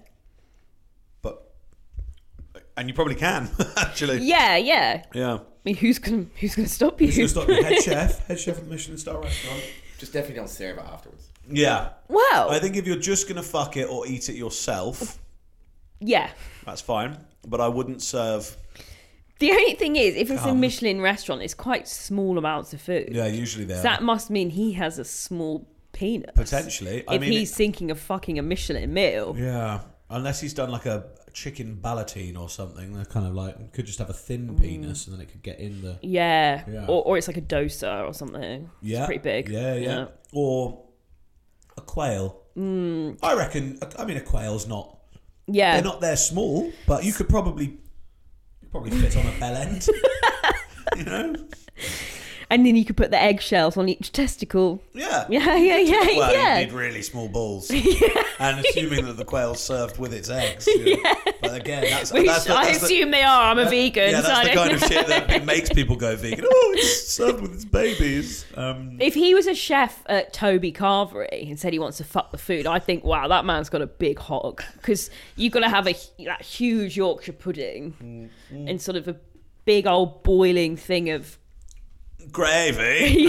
Speaker 2: And you probably can, actually.
Speaker 1: Yeah.
Speaker 2: Yeah.
Speaker 1: I mean, who's gonna stop you?
Speaker 2: Who's going to stop you? Head chef at the Michelin star restaurant.
Speaker 3: Just definitely don't serve it afterwards.
Speaker 2: Yeah.
Speaker 1: Well,
Speaker 2: I think if you're just going to fuck it or eat it yourself,
Speaker 1: yeah,
Speaker 2: that's fine. But I wouldn't serve...
Speaker 1: The only thing is, if it's a Michelin restaurant, it's quite small amounts of food.
Speaker 2: Yeah, usually they are.
Speaker 1: So that must mean he has a small penis.
Speaker 2: Potentially.
Speaker 1: If he's thinking of fucking a Michelin meal.
Speaker 2: Yeah. Unless he's done like a chicken ballotine or something. They're kind of like, could just have a thin penis and then it could get in the...
Speaker 1: Yeah. Or it's like a dosa or something.
Speaker 2: Yeah.
Speaker 1: It's pretty big.
Speaker 2: Yeah. Or a quail. I reckon, a quail's not...
Speaker 1: Yeah.
Speaker 2: They're not there small, but you could probably fit on a bell end. You know?
Speaker 1: And then you could put the eggshells on each testicle.
Speaker 2: Yeah.
Speaker 1: Yeah.
Speaker 2: Well,
Speaker 1: yeah.
Speaker 2: you need really small balls. And assuming that the quail's served with its eggs. You know? But again,
Speaker 1: I assume they are. I'm a vegan.
Speaker 2: Yeah, that's the kind of shit that makes people go vegan. Oh, it's served with its babies.
Speaker 1: If he was a chef at Toby Carvery and said he wants to fuck the food, I think, wow, that man's got a big hog. Because you've got to have that huge Yorkshire pudding and sort of a big old boiling thing of
Speaker 2: gravy.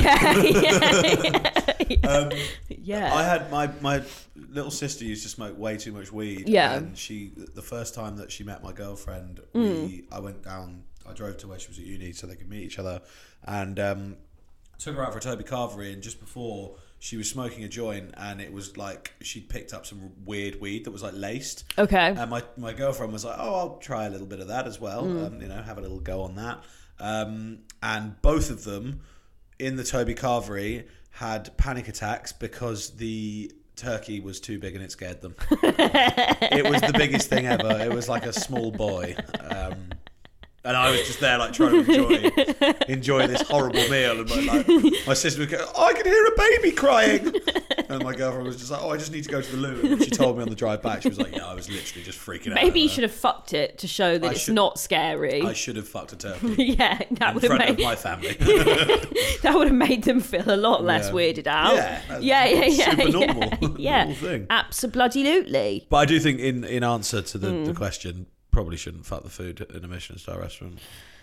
Speaker 1: Yeah.
Speaker 2: I had my little sister used to smoke way too much weed.
Speaker 1: Yeah.
Speaker 2: And the first time that she met my girlfriend, I went down. I drove to where she was at uni so they could meet each other, and took her out for a Toby Carvery. And just before, she was smoking a joint, and it was like she'd picked up some weird weed that was like laced.
Speaker 1: Okay.
Speaker 2: And my girlfriend was like, "Oh, I'll try a little bit of that as well. Have a little go on that." And both of them in the Toby Carvery had panic attacks because the turkey was too big and it scared them. It was the biggest thing ever. It was like a small boy. And I was just there like trying to enjoy this horrible meal. And my sister would go, I can hear a baby crying. And my girlfriend was just like, I just need to go to the loo. And she told me on the drive back, she was like, I was literally just freaking out.
Speaker 1: Maybe you should have fucked it to show that it's not scary.
Speaker 2: I should have fucked a turkey.
Speaker 1: Yeah, that would have made
Speaker 2: my family.
Speaker 1: that would have made them feel a lot less weirded out. Yeah,
Speaker 2: super normal.
Speaker 1: Yeah,
Speaker 2: normal thing.
Speaker 1: Absolutely.
Speaker 2: But I do think, in answer to the question, probably shouldn't fuck the food in a Michelin star restaurant.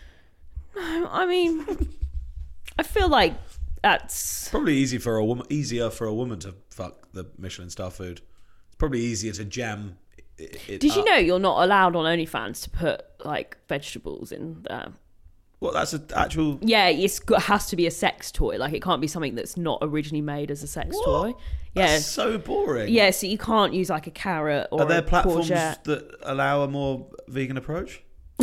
Speaker 1: I mean, I feel like that's
Speaker 2: probably easier for a woman to fuck the Michelin star food. It's probably easier to jam it
Speaker 1: Did you
Speaker 2: up.
Speaker 1: know you're not allowed on OnlyFans to put like vegetables in there?
Speaker 2: Well, that's an actual...
Speaker 1: Yeah, it has to be a sex toy. Like, it can't be something that's not originally made as a sex toy. Yeah.
Speaker 2: That's so boring.
Speaker 1: Yeah, so you can't use like a carrot or
Speaker 2: Are there platforms
Speaker 1: courgette.
Speaker 2: that allow a more vegan approach?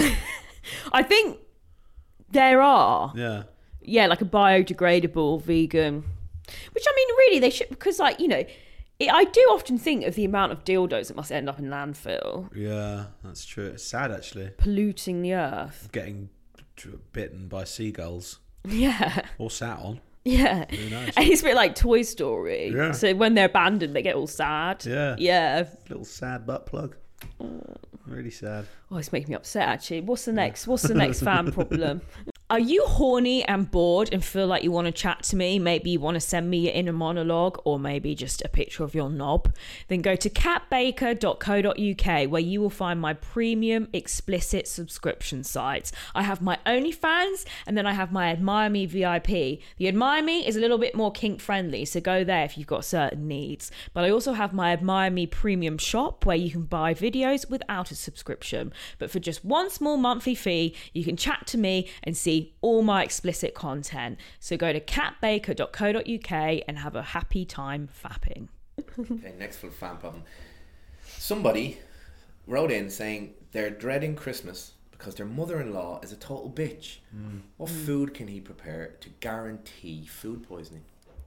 Speaker 1: I think there are.
Speaker 2: Yeah.
Speaker 1: Yeah, like a biodegradable vegan. Which, I mean, really, they should... Because, like, you know... I do often think of the amount of dildos that must end up in landfill.
Speaker 2: Yeah, that's true. It's sad, actually.
Speaker 1: Polluting the earth.
Speaker 2: Getting bitten by seagulls.
Speaker 1: Yeah.
Speaker 2: Or sat on.
Speaker 1: Yeah.
Speaker 2: Who knows?
Speaker 1: And it's a bit like Toy Story.
Speaker 2: Yeah.
Speaker 1: So when they're abandoned, they get all sad.
Speaker 2: Yeah.
Speaker 1: Yeah.
Speaker 2: Little sad butt plug. Really sad.
Speaker 1: Oh, it's making me upset, actually. What's the next fan problem? Are you horny and bored and feel like you want to chat to me? Maybe you want to send me your inner monologue, or maybe just a picture of your knob? Then go to catbaker.co.uk, where you will find my premium explicit subscription sites. I have my OnlyFans, and then I have my Admire Me VIP. The Admire Me is a little bit more kink friendly, so go there if you've got certain needs. But I also have my Admire Me premium shop, where you can buy videos without a subscription. But for just one small monthly fee, you can chat to me and see all my explicit content. So go to catbaker.co.uk and have a happy time fapping.
Speaker 3: Okay, next for fan problem. Somebody wrote in saying they're dreading Christmas because their mother-in-law is a total bitch. What food can he prepare to guarantee food poisoning?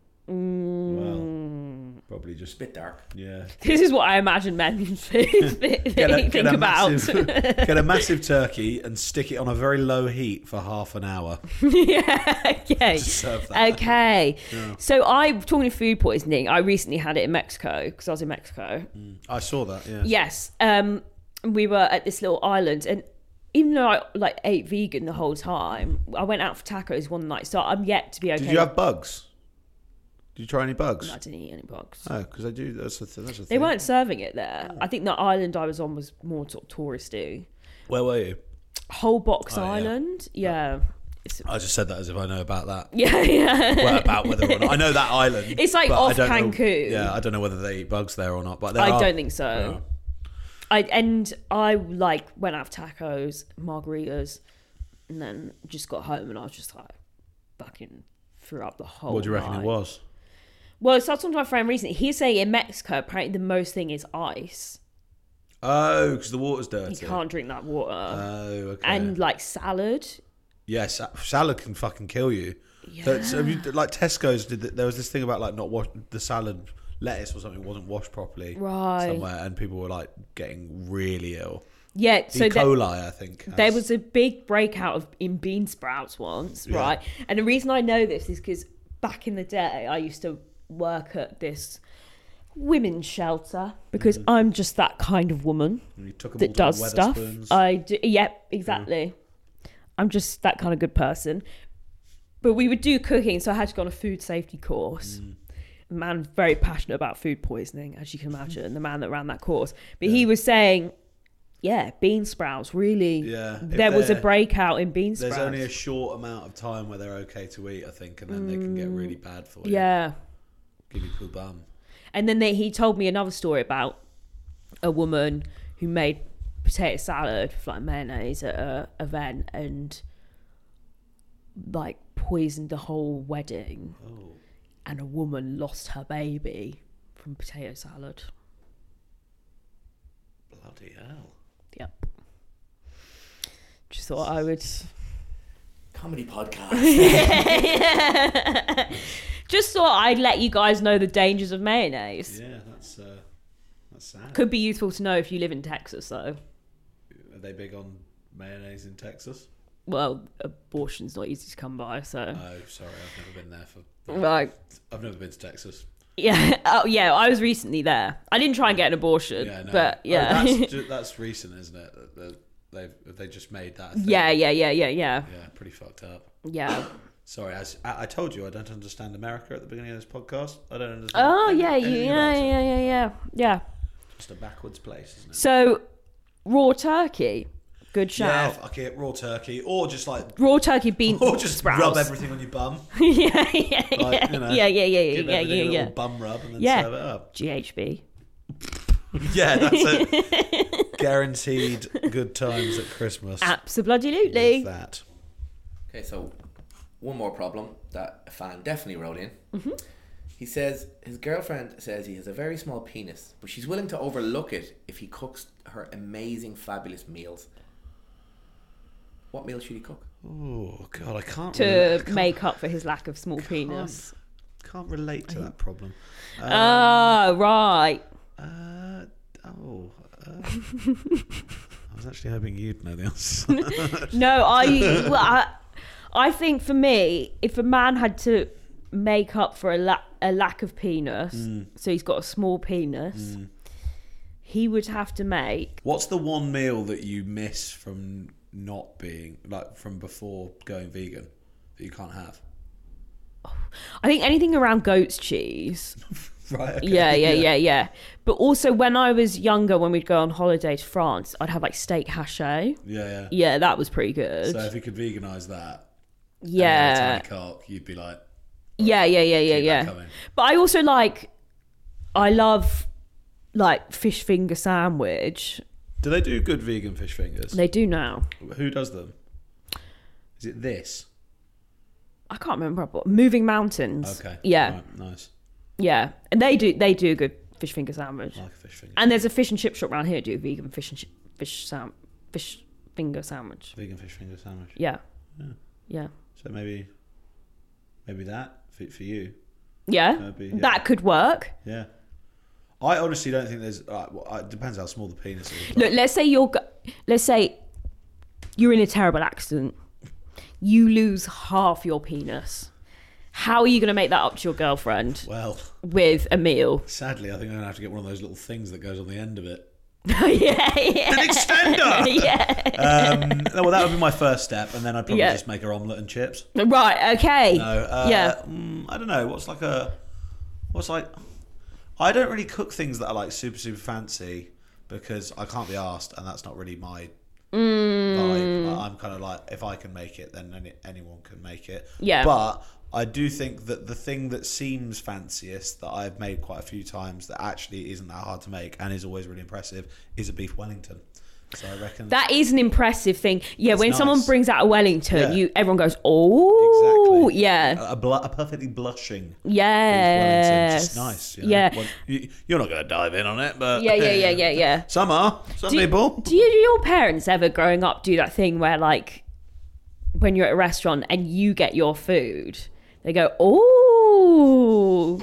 Speaker 2: Well, probably just
Speaker 3: a bit dark.
Speaker 2: Yeah.
Speaker 1: This is what I imagine men think about.
Speaker 2: Get a massive turkey and stick it on a very low heat for half an hour.
Speaker 1: Yeah, okay.
Speaker 2: Just serve that.
Speaker 1: Okay.
Speaker 2: Yeah.
Speaker 1: So talking of food poisoning, I recently had it in Mexico because I was in Mexico.
Speaker 2: I saw that, yeah.
Speaker 1: Yes. We were at this little island, and even though I ate vegan the whole time, I went out for tacos one night, so I'm yet to be okay.
Speaker 2: Did you have bugs? Did you try any bugs?
Speaker 1: No, I didn't eat any bugs.
Speaker 2: Oh, because I do. That's a thing.
Speaker 1: They weren't serving it there. I think the island I was on was more sort of touristy.
Speaker 2: Where were you?
Speaker 1: Whole Box
Speaker 2: Oh, yeah.
Speaker 1: Island. Yeah.
Speaker 2: I just said that as if I know about that.
Speaker 1: Yeah, yeah.
Speaker 2: Well, about whether or not I know that island.
Speaker 1: It's like
Speaker 2: but
Speaker 1: off
Speaker 2: I don't
Speaker 1: Cancun.
Speaker 2: Know, yeah, I don't know whether they eat bugs there or not. But
Speaker 1: I don't think so.
Speaker 2: Yeah.
Speaker 1: I went out for tacos, margaritas, and then just got home and I was just like fucking threw up the whole
Speaker 2: What do you reckon
Speaker 1: night.
Speaker 2: it was?
Speaker 1: Well, so I was talking to my friend recently. He's saying in Mexico, apparently the most thing is ice.
Speaker 2: Oh, because the water's dirty.
Speaker 1: You can't drink that water.
Speaker 2: Oh, okay.
Speaker 1: And like salad.
Speaker 2: Yes, salad can fucking kill you.
Speaker 1: Yeah.
Speaker 2: So have you, like Tesco's did. There was this thing about like not wash the salad, lettuce or something wasn't washed properly somewhere, and people were like getting really ill.
Speaker 1: Yeah, so
Speaker 2: E. coli, I think.
Speaker 1: There was a big breakout in bean sprouts once, right? And the reason I know this is because back in the day, I used to work at this women's shelter because I'm just that kind of woman that does stuff. I do, yep, exactly. I'm just that kind of good person. But we would do cooking, so I had to go on a food safety course. A man very passionate about food poisoning, as you can imagine, the man that ran that course. But he was saying, yeah, bean sprouts, really.
Speaker 2: Yeah.
Speaker 1: There was a breakout in bean sprouts.
Speaker 2: There's only a short amount of time where they're okay to eat, I think, and then they can get really bad for you.
Speaker 1: Yeah.
Speaker 2: Give you poo bum.
Speaker 1: And then he told me another story about a woman who made potato salad with like mayonnaise at an event and like poisoned the whole wedding.
Speaker 2: Oh.
Speaker 1: And a woman lost her baby from potato salad.
Speaker 2: Bloody hell.
Speaker 1: Yep. Just thought I would...
Speaker 3: Comedy podcast.
Speaker 1: Just thought I'd let you guys know the dangers of mayonnaise.
Speaker 2: Yeah, that's sad.
Speaker 1: Could be useful to know if you live in Texas, though.
Speaker 2: Are they big on mayonnaise in Texas?
Speaker 1: Well, abortion's not easy to come by, so...
Speaker 2: Oh, sorry, I've never been there for...
Speaker 1: Right.
Speaker 2: I've never been to Texas.
Speaker 1: Yeah. Oh, yeah. I was recently there. I didn't try and get an abortion, but yeah.
Speaker 2: That's recent, isn't it? They just made that.
Speaker 1: Yeah.
Speaker 2: Yeah, pretty fucked up.
Speaker 1: Yeah.
Speaker 2: Sorry, I told you I don't understand America at the beginning of this podcast. I don't understand.
Speaker 1: Oh yeah.
Speaker 2: Just a backwards place, isn't it?
Speaker 1: So, raw turkey, good shout.
Speaker 2: Yeah, fuck it, raw turkey, or just like
Speaker 1: raw turkey bean
Speaker 2: or just
Speaker 1: sprouts.
Speaker 2: rub everything on your bum.
Speaker 1: Yeah.
Speaker 2: Like, you know,
Speaker 1: Yeah.
Speaker 2: give everything a little bum rub and then serve it up.
Speaker 1: GHB.
Speaker 2: Yeah, that's it. Guaranteed good times at Christmas.
Speaker 1: Absolutely.
Speaker 2: With that.
Speaker 3: Okay, so one more problem that a fan definitely wrote in.
Speaker 1: Mm-hmm.
Speaker 3: He says his girlfriend says he has a very small penis, but she's willing to overlook it if he cooks her amazing, fabulous meals. What meal should he cook?
Speaker 2: Oh God, I can't.
Speaker 1: To make up for his lack of small penis.
Speaker 2: Can't relate to that problem.
Speaker 1: Right.
Speaker 2: I was actually hoping you'd know the answer.
Speaker 1: No, I think for me, if a man had to make up for a lack of penis, so he's got a small penis, he would have to make...
Speaker 2: What's the one meal that you miss from not being, like, from before going vegan that you can't have?
Speaker 1: I think anything around goat's cheese.
Speaker 2: Right. Okay.
Speaker 1: Yeah. But also when I was younger, when we'd go on holiday to France, I'd have like steak haché.
Speaker 2: Yeah.
Speaker 1: Yeah, that was pretty good.
Speaker 2: So if you could veganise that,
Speaker 1: yeah,
Speaker 2: and a tiny cock, you'd be like,
Speaker 1: yeah. But I also I love like fish finger sandwich.
Speaker 2: Do they do good vegan fish fingers?
Speaker 1: They do now.
Speaker 2: Who does them? Is it this?
Speaker 1: I can't remember. But Moving Mountains.
Speaker 2: Okay.
Speaker 1: Yeah.
Speaker 2: Right, nice.
Speaker 1: Yeah, and they do a good fish finger sandwich.
Speaker 2: I like a fish finger.
Speaker 1: And there's a fish and chip shop around here do a vegan fish finger sandwich.
Speaker 2: Vegan fish finger sandwich.
Speaker 1: Yeah.
Speaker 2: So maybe that for you.
Speaker 1: Yeah. That could work.
Speaker 2: Yeah. I honestly don't think there's. It depends how small the penis is.
Speaker 1: Look, let's say you're in a terrible accident. You lose half your penis. How are you going to make that up to your girlfriend?
Speaker 2: Well,
Speaker 1: with a meal.
Speaker 2: Sadly, I think I'm going to have to get one of those little things that goes on the end of it.
Speaker 1: Yeah.
Speaker 2: An extender.
Speaker 1: Yeah.
Speaker 2: Well, that would be my first step, and then I'd probably just make her omelette and chips.
Speaker 1: Right. Okay.
Speaker 2: No. I don't know. I don't really cook things that are like super fancy because I can't be asked, and that's not really my vibe. I'm kind of like, if I can make it, then anyone can make it.
Speaker 1: Yeah.
Speaker 2: But I do think that the thing that seems fanciest that I've made quite a few times that actually isn't that hard to make and is always really impressive is a beef Wellington. So I reckon
Speaker 1: that is an impressive thing. Yeah,
Speaker 2: it's
Speaker 1: when
Speaker 2: nice.
Speaker 1: Someone brings out a Wellington, everyone goes, "Oh,
Speaker 2: exactly.
Speaker 1: Yeah."
Speaker 2: A perfectly blushing.
Speaker 1: Yeah.
Speaker 2: Just nice.
Speaker 1: Yeah.
Speaker 2: Well, you're not going to dive in on it, but
Speaker 1: yeah.
Speaker 2: Some are. Some people.
Speaker 1: Do your parents ever growing up do that thing where like when you're at a restaurant and you get your food, they go, "Oh."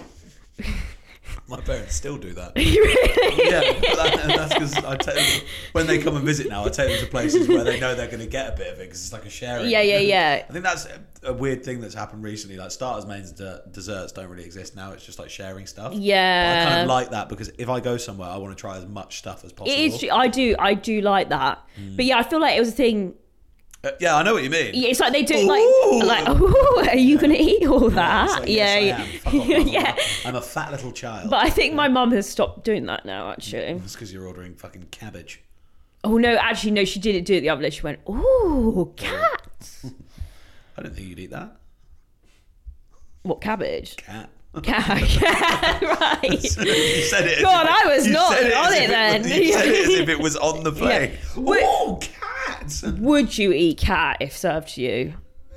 Speaker 2: My parents still do that.
Speaker 1: Really?
Speaker 2: Yeah, that's because I take them, when they come and visit now, I take them to places where they know they're going to get a bit of it because it's like a sharing.
Speaker 1: Yeah.
Speaker 2: I think that's a weird thing that's happened recently. Like starters, mains, desserts don't really exist now. It's just like sharing stuff.
Speaker 1: Yeah.
Speaker 2: But I kind of like that because if I go somewhere, I want to try as much stuff as possible.
Speaker 1: I do like that. But yeah, I feel like it was a thing.
Speaker 2: Yeah, I know what you mean.
Speaker 1: It's like they do like, "Ooh, are you going to eat all that?"
Speaker 2: Yes, I am.
Speaker 1: Yeah.
Speaker 2: I'm a fat little child.
Speaker 1: But I think my mum has stopped doing that now, actually.
Speaker 2: It's because you're ordering fucking cabbage.
Speaker 1: Oh, no, actually, no, she didn't do it the other day. She went, "Ooh, cats."
Speaker 2: I don't think you'd eat that.
Speaker 1: What, cabbage?
Speaker 2: Cat.
Speaker 1: Cat, right.
Speaker 2: You said it.
Speaker 1: God, I was not on it then.
Speaker 2: You said it as if it was on the plate.
Speaker 1: Yeah.
Speaker 2: Oh, cat.
Speaker 1: Would you eat cat if served to you?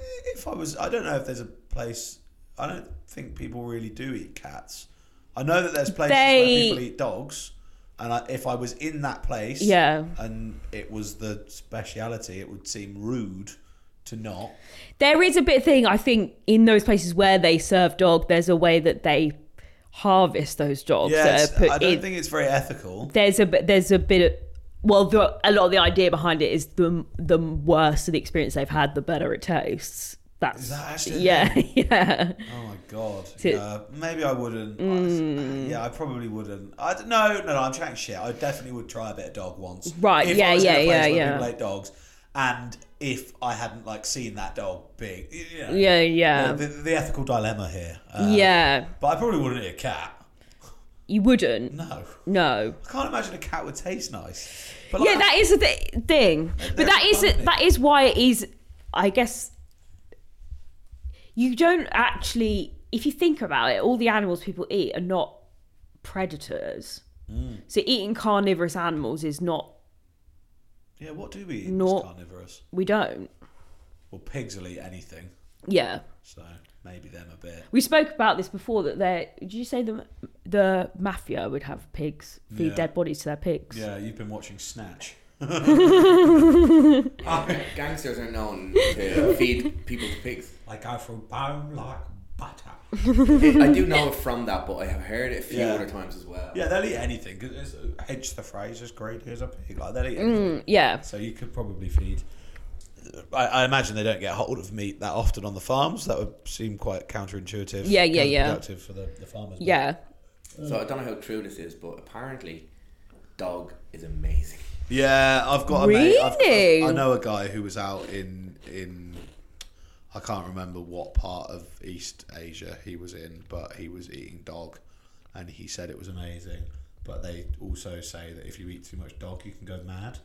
Speaker 2: I don't know if there's a place. I don't think people really do eat cats. I know that there's places where people eat dogs, and if I was in that place, and it was the speciality, it would seem rude to not.
Speaker 1: There is a bit of thing, I think, in those places where they serve dog, there's a way that they harvest those dogs.
Speaker 2: Yes, I don't think it's very ethical.
Speaker 1: There's a bit of, well, a lot of the idea behind it is the worse the experience they've had, the better it tastes. That's
Speaker 2: Is that actually
Speaker 1: yeah, yeah.
Speaker 2: Oh my god.
Speaker 1: So-
Speaker 2: Maybe I wouldn't. Yeah, I probably wouldn't. No, I'm chatting shit. I definitely would try a bit of dog once.
Speaker 1: Right,
Speaker 2: If
Speaker 1: yeah,
Speaker 2: I was in a
Speaker 1: yeah,
Speaker 2: place
Speaker 1: yeah,
Speaker 2: where
Speaker 1: yeah.
Speaker 2: people ate dogs, and if I hadn't like seen that dog being, you know,
Speaker 1: Yeah, yeah.
Speaker 2: the ethical dilemma here.
Speaker 1: Yeah.
Speaker 2: But I probably wouldn't eat a cat.
Speaker 1: You wouldn't.
Speaker 2: No.
Speaker 1: No.
Speaker 2: I can't imagine a cat would taste nice. But
Speaker 1: Yeah,
Speaker 2: like,
Speaker 1: that is a thing. But
Speaker 2: they're abundant.
Speaker 1: that is why it is. I guess you don't actually. If you think about it, all the animals people eat are not predators. So eating carnivorous animals is not.
Speaker 2: Yeah, what do we eat
Speaker 1: Not-
Speaker 2: as carnivorous?
Speaker 1: We don't.
Speaker 2: Well, pigs will eat anything,
Speaker 1: Yeah.
Speaker 2: so maybe them a bit.
Speaker 1: We spoke about this before. That did you say the mafia would have pigs feed
Speaker 2: Yeah.
Speaker 1: dead bodies to their pigs?
Speaker 2: Yeah, you've been watching Snatch.
Speaker 3: Gangsters are known to feed people to pigs.
Speaker 2: I go through bone like butter.
Speaker 3: I do know it from that, but I have heard it a few
Speaker 2: Yeah.
Speaker 3: other times as well.
Speaker 2: Yeah, they'll eat anything. Cause hedge the phrase as great as a pig. Like they'll eat anything.
Speaker 1: Yeah.
Speaker 2: So you could probably feed. I imagine they don't get hold of meat that often on the farms. That would seem quite counterintuitive.
Speaker 1: Yeah, yeah, yeah.
Speaker 2: Counterproductive for the farmers.
Speaker 1: Yeah.
Speaker 3: So I don't know how true this is, but apparently, dog is amazing.
Speaker 2: Yeah, I've got a mate.
Speaker 1: Really?
Speaker 2: I know a guy who was out in I can't remember what part of East Asia he was in, but he was eating dog, and he said it was amazing. But they also say that if you eat too much dog, you can go mad.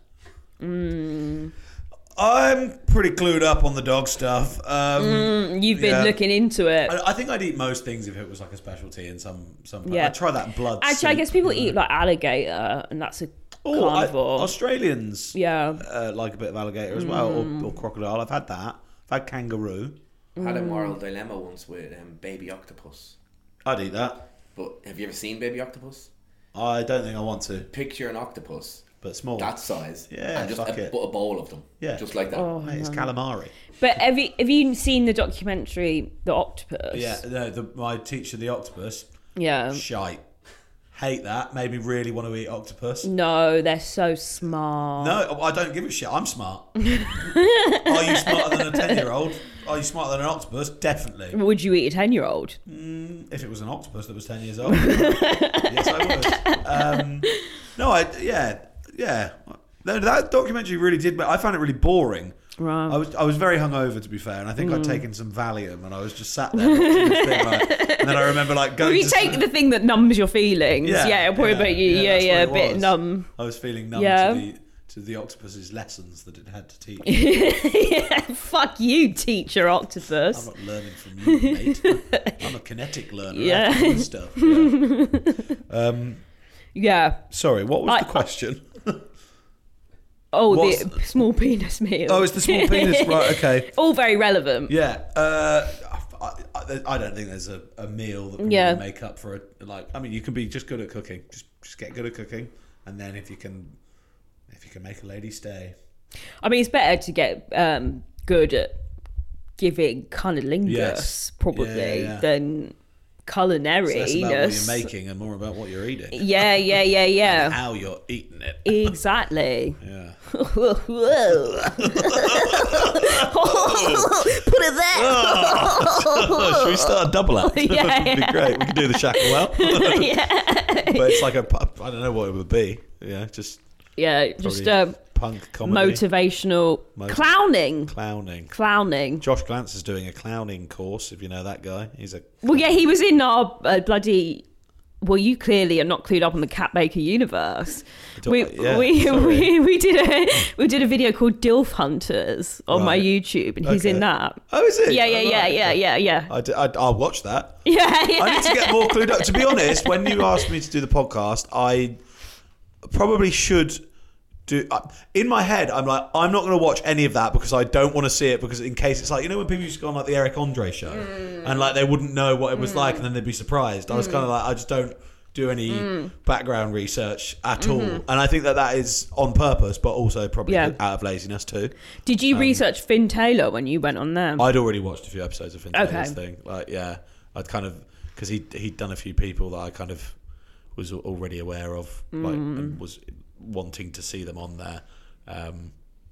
Speaker 2: I'm pretty clued up on the dog stuff.
Speaker 1: You've been looking into it.
Speaker 2: I think I'd eat most things if it was like a specialty in some.
Speaker 1: Yeah.
Speaker 2: I'd try that blood.
Speaker 1: Actually, I
Speaker 2: soup,
Speaker 1: guess people
Speaker 2: you know.
Speaker 1: eat like alligator, and that's a
Speaker 2: Oh,
Speaker 1: carnivore.
Speaker 2: Australians,
Speaker 1: Yeah.
Speaker 2: like a bit of alligator as well, or crocodile. I've had that. I've had kangaroo.
Speaker 3: I had a moral dilemma once with baby octopus.
Speaker 2: I'd eat that.
Speaker 3: But have you ever seen baby octopus?
Speaker 2: I don't think I want to,
Speaker 3: Picture an octopus
Speaker 2: but small.
Speaker 3: that size,
Speaker 2: Yeah,
Speaker 3: and just
Speaker 2: fuck it.
Speaker 3: put a bowl of them,
Speaker 2: Yeah.
Speaker 3: just like that.
Speaker 1: Oh,
Speaker 2: Mate, it's calamari.
Speaker 1: But have you seen the documentary The Octopus?
Speaker 2: Yeah, no, my teacher, the octopus,
Speaker 1: Yeah.
Speaker 2: shite. Hate that. Made me really want to eat octopus.
Speaker 1: No, they're so smart.
Speaker 2: No, I don't give a shit. I'm smart. Are you smarter than a 10-year-old? Are you smarter than an octopus? Definitely.
Speaker 1: Would you eat a 10-year-old?
Speaker 2: If it was an octopus that was 10 years old. Yes, I would. Yeah. No, that documentary really did. I found it really boring.
Speaker 1: Right.
Speaker 2: I was very hungover, to be fair, and I think I'd taken some Valium, and I was just sat there watching this thing, and then I remember like going.
Speaker 1: If you take the thing that numbs your feelings, it'll probably make you,
Speaker 2: that's
Speaker 1: a
Speaker 2: what it
Speaker 1: bit
Speaker 2: was.
Speaker 1: numb.
Speaker 2: I was feeling numb
Speaker 1: Yeah.
Speaker 2: to the octopus's lessons that it had to teach.
Speaker 1: Yeah, fuck you, teacher
Speaker 2: I'm
Speaker 1: octopus.
Speaker 2: not learning from you, mate. I'm a kinetic learner.
Speaker 1: Yeah.
Speaker 2: I can do stuff. Yeah.
Speaker 1: Yeah.
Speaker 2: Sorry, what was the question?
Speaker 1: Oh,
Speaker 2: What's
Speaker 1: the small penis meal.
Speaker 2: Oh, it's the small penis, right? Okay.
Speaker 1: All very relevant.
Speaker 2: Yeah. I don't think there's a meal that can really make up for it. Like, I mean, you can be just good at cooking. Just get good at cooking, and then if you can make a lady stay.
Speaker 1: I mean, it's better to get good at giving cunnilingus,
Speaker 2: Yes.
Speaker 1: probably,
Speaker 2: Yeah.
Speaker 1: than
Speaker 2: So less about what
Speaker 1: culinary-ness.
Speaker 2: you're making and more about what you're eating.
Speaker 1: Yeah.
Speaker 2: And how you're eating it.
Speaker 1: Exactly.
Speaker 2: Yeah.
Speaker 1: Whoa. Put it there.
Speaker 2: Should we start a double act?
Speaker 1: Yeah,
Speaker 2: That'd be great. We could do the Shackle Well.
Speaker 1: Yeah.
Speaker 2: But it's like I don't know what it would be. Yeah, just
Speaker 1: Yeah, just
Speaker 2: punk comedy.
Speaker 1: motivational clowning.
Speaker 2: Clowning. Josh Glantz is doing a clowning course, if you know that guy. He's a
Speaker 1: Well, yeah, he was in our bloody. Well, you clearly are not clued up on the Cat Baker universe. We did a video called Dilf Hunters on my YouTube, and he's in that.
Speaker 2: Oh, is it?
Speaker 1: Yeah.
Speaker 2: I'll watch that.
Speaker 1: Yeah.
Speaker 2: I need to get more clued up. To be honest, when you asked me to do the podcast, I probably should do. In my head, I'm like, I'm not going to watch any of that because I don't want to see it, because in case it's like, you know, when people used to go on like the Eric Andre show and like they wouldn't know what it was like and then they'd be surprised. I was kind of like, I just don't do any background research at all, and I think that is on purpose, but also probably out of laziness too.
Speaker 1: Did you research Finn Taylor when you went on there?
Speaker 2: I'd already watched a few episodes of Finn Taylor's thing. Like, yeah, I'd kind of, because he'd done a few people that I kind of was already aware of, like, and was wanting to see them on there.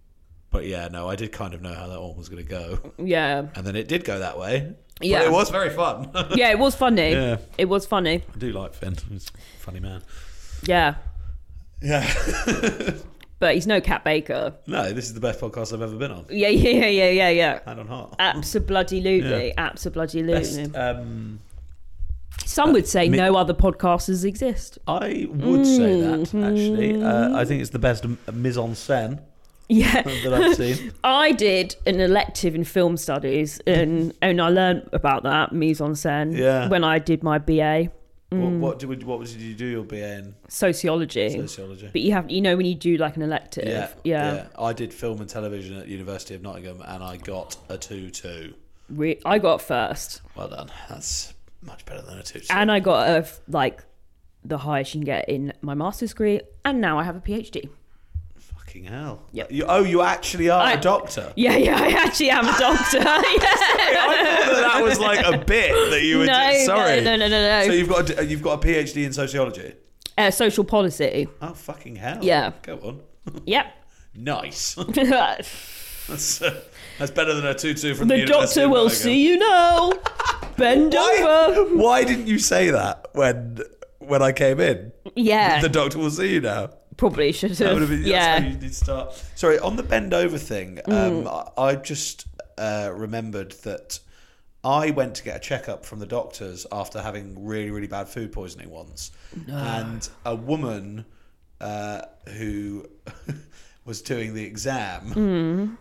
Speaker 2: But yeah, no, I did kind of know how that one was going to go.
Speaker 1: Yeah.
Speaker 2: And then it did go that way.
Speaker 1: Yeah.
Speaker 2: But it was very fun.
Speaker 1: Yeah, it was funny.
Speaker 2: Yeah.
Speaker 1: It was funny.
Speaker 2: I do like Finn. He's a funny man.
Speaker 1: Yeah.
Speaker 2: Yeah.
Speaker 1: But he's no Cat Baker.
Speaker 2: No, this is the best podcast I've ever been on.
Speaker 1: Yeah.
Speaker 2: Hand on heart.
Speaker 1: Absolutely.
Speaker 2: Yeah.
Speaker 1: Absolutely.
Speaker 2: Best,
Speaker 1: Some would say no other podcasters exist.
Speaker 2: I would say that, actually. I think it's the best mise en scène that I've seen.
Speaker 1: I did an elective in film studies, and I learned about that, mise en scène, when I did my BA.
Speaker 2: What did you do your BA in?
Speaker 1: Sociology. But you know when you do like an elective. Yeah.
Speaker 2: I did film and television at University of Nottingham, and I got a 2-2.
Speaker 1: I got first.
Speaker 2: Well done. That's much better than a 2-2.
Speaker 1: And I got the highest you can get in my master's degree, and now I have a PhD.
Speaker 2: Fucking hell.
Speaker 1: Yep.
Speaker 2: You actually are a doctor?
Speaker 1: Yeah, I actually am a doctor. Yeah.
Speaker 2: Sorry, I thought that was like a bit that you were sorry.
Speaker 1: No.
Speaker 2: So you've got a PhD in sociology?
Speaker 1: Social policy.
Speaker 2: Oh, fucking hell.
Speaker 1: Yeah.
Speaker 2: Go on.
Speaker 1: Yep.
Speaker 2: Nice. That's better than a 2-2 from the
Speaker 1: University. The doctor will see you now. Bend over.
Speaker 2: Why didn't you say that when I came in?
Speaker 1: Yeah.
Speaker 2: The doctor will see you now.
Speaker 1: Probably should have.
Speaker 2: That would have been,
Speaker 1: yeah.
Speaker 2: That's how you need to start. Sorry, on the bend over thing, I just remembered that I went to get a checkup from the doctors after having really, really bad food poisoning once. No. And a woman who was doing the exam,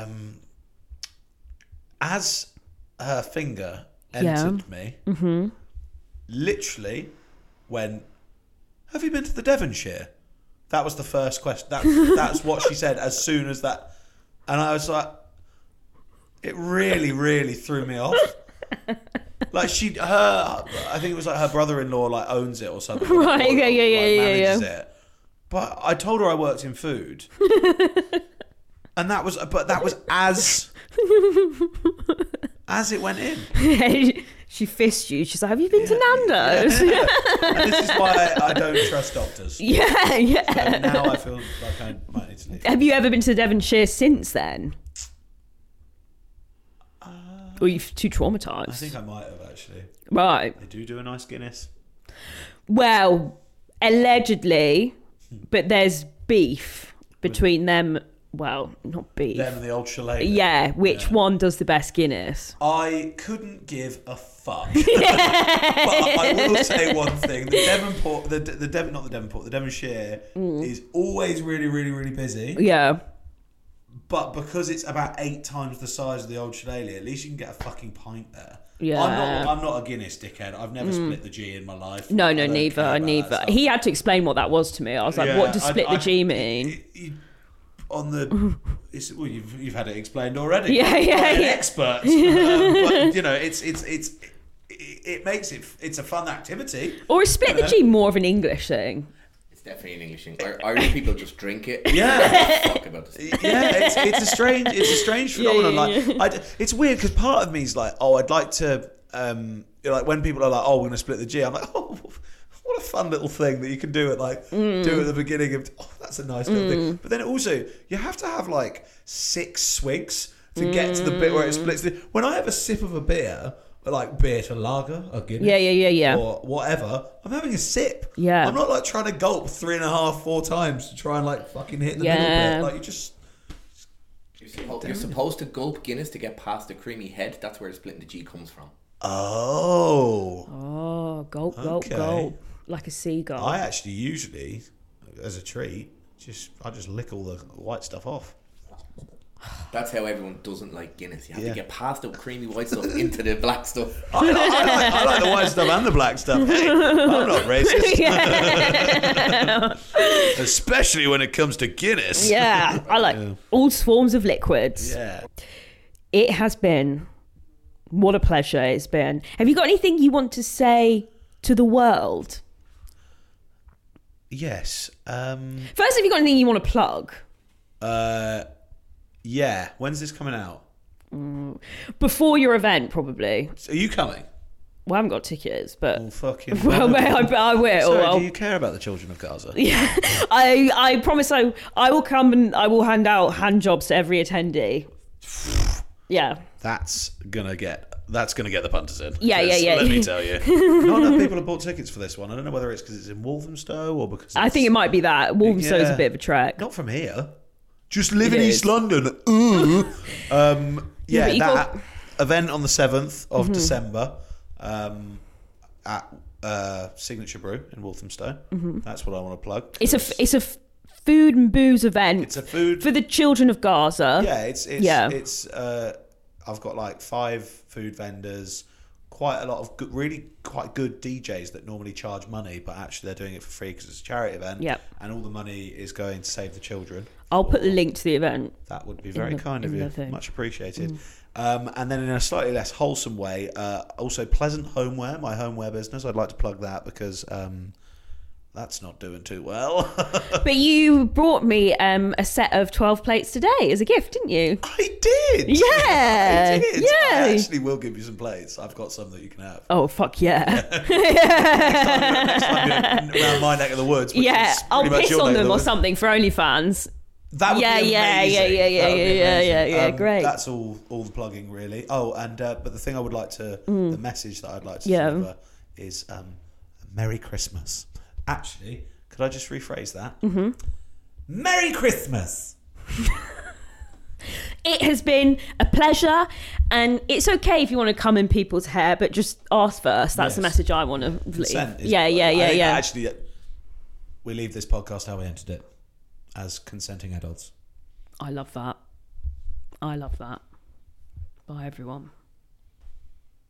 Speaker 2: as her finger entered me, literally went, "Have you been to the Devonshire?" That was the first question. That's what she said as soon as that. And I was like, it really, really threw me off. Like I think it was like her brother-in-law like owns it or something.
Speaker 1: Right,
Speaker 2: or,
Speaker 1: yeah.
Speaker 2: It. But I told her I worked in food. And that was as it went in.
Speaker 1: She fist you. She's like, "Have you been to Nando's?"
Speaker 2: Yeah. And this is why I don't trust doctors.
Speaker 1: Yeah.
Speaker 2: So now I feel like I might need to leave.
Speaker 1: Have you ever been to Devonshire since then? Or you're too traumatised?
Speaker 2: I think I might have, actually.
Speaker 1: Right.
Speaker 2: They do a nice Guinness.
Speaker 1: Well, allegedly, but there's beef between them. Well, not beef.
Speaker 2: Them and the old Chalet.
Speaker 1: Yeah, which one does the best Guinness?
Speaker 2: I couldn't give a fuck. But I will say one thing: the Devonshire is always really, really, really busy.
Speaker 1: Yeah.
Speaker 2: But because it's about 8 times the size of the old Shillelagh, at least you can get a fucking pint there.
Speaker 1: Yeah.
Speaker 2: I'm not a Guinness dickhead. I've never split the G in my life.
Speaker 1: No, neither. He had to explain what that was to me. I was like, what does split the G mean?
Speaker 2: You've had it explained already.
Speaker 1: Yeah.
Speaker 2: An expert. But you know, it makes it's a fun activity.
Speaker 1: Or is split the G more of an English thing?
Speaker 3: It's definitely an English thing. Irish people just drink it.
Speaker 2: Yeah.
Speaker 3: Fuck about this.
Speaker 2: Yeah, it's a strange phenomenon.
Speaker 1: Yeah.
Speaker 2: It's weird because part of me is like, I'd like to. Like when people are like, we're going to split the G, I'm like, what a fun little thing that you can do at do at the beginning of. That's a nice little thing. But then also you have to have like 6 swigs to get to the bit where it splits. When I have a sip of a beer, like beer to lager, a Guinness,
Speaker 1: yeah,
Speaker 2: or whatever, I'm having a sip.
Speaker 1: Yeah,
Speaker 2: I'm not like trying to gulp 3.5, 4 times to try and like fucking hit the middle bit. Like you just.
Speaker 3: You're supposed to gulp Guinness to get past the creamy head. That's where splitting the G comes from.
Speaker 1: Oh, gulp, like a seagull.
Speaker 2: I actually usually, as a treat, I just lick all the white stuff off.
Speaker 3: That's how everyone doesn't like Guinness. You have to get past the creamy white stuff into the black stuff.
Speaker 2: I like the white stuff and the black stuff. Hey, I'm not racist. Especially when it comes to Guinness.
Speaker 1: Yeah, I like all forms of liquids.
Speaker 2: Yeah.
Speaker 1: It has been, what a pleasure it's been. Have you got anything you want to say to the world?
Speaker 2: Yes.
Speaker 1: First, have you got anything you want to plug?
Speaker 2: Yeah. When's this coming out?
Speaker 1: Before your event, probably.
Speaker 2: Are you coming?
Speaker 1: Well, I haven't got tickets, but
Speaker 2: fucking.
Speaker 1: well, I will.
Speaker 2: Sorry, do you care about the children of Gaza?
Speaker 1: Yeah, I promise I will come and I will hand out hand jobs to every attendee. Yeah,
Speaker 2: that's gonna get the punters in.
Speaker 1: Yeah.
Speaker 2: Let me tell you, not enough people have bought tickets for this one. I don't know whether it's because it's in Walthamstow or because
Speaker 1: I think it might be that Walthamstow's a bit of a trek.
Speaker 2: Not from here. Just live in East London. Ooh. That event on the 7th of December at Signature Brew in Walthamstow. That's what I want to plug.
Speaker 1: It's a food and booze event.
Speaker 2: It's a food
Speaker 1: for the children of Gaza.
Speaker 2: Yeah, it's I've got like 5 food vendors, quite a lot of really quite good DJs that normally charge money, but actually they're doing it for free because it's a charity event.
Speaker 1: Yep.
Speaker 2: And all the money is going to save the children.
Speaker 1: I'll put the link to the event.
Speaker 2: That would be very kind of you. Much appreciated. And then in a slightly less wholesome way, also Pleasant Homeware, my homeware business. I'd like to plug that because that's not doing too well.
Speaker 1: But you brought me a set of 12 plates today as a gift, didn't you?
Speaker 2: I did.
Speaker 1: Yeah.
Speaker 2: I did.
Speaker 1: Yeah.
Speaker 2: I actually will give you some plates. I've got some that you can have.
Speaker 1: Oh, fuck yeah.
Speaker 2: Next time you're around my neck of the woods.
Speaker 1: Yeah, I'll piss on them or something for OnlyFans.
Speaker 2: That would be amazing.
Speaker 1: Yeah, great.
Speaker 2: That's all the plugging really. Oh, and but the thing I would like to, the message that I'd like to deliver is Merry Christmas. Actually, could I just rephrase that? Merry Christmas.
Speaker 1: It has been a pleasure, and it's okay if you want to come in people's hair, but just ask first. That's the message I want to leave.
Speaker 2: Actually, we leave this podcast how we entered it, as consenting adults.
Speaker 1: I love that. Bye, everyone.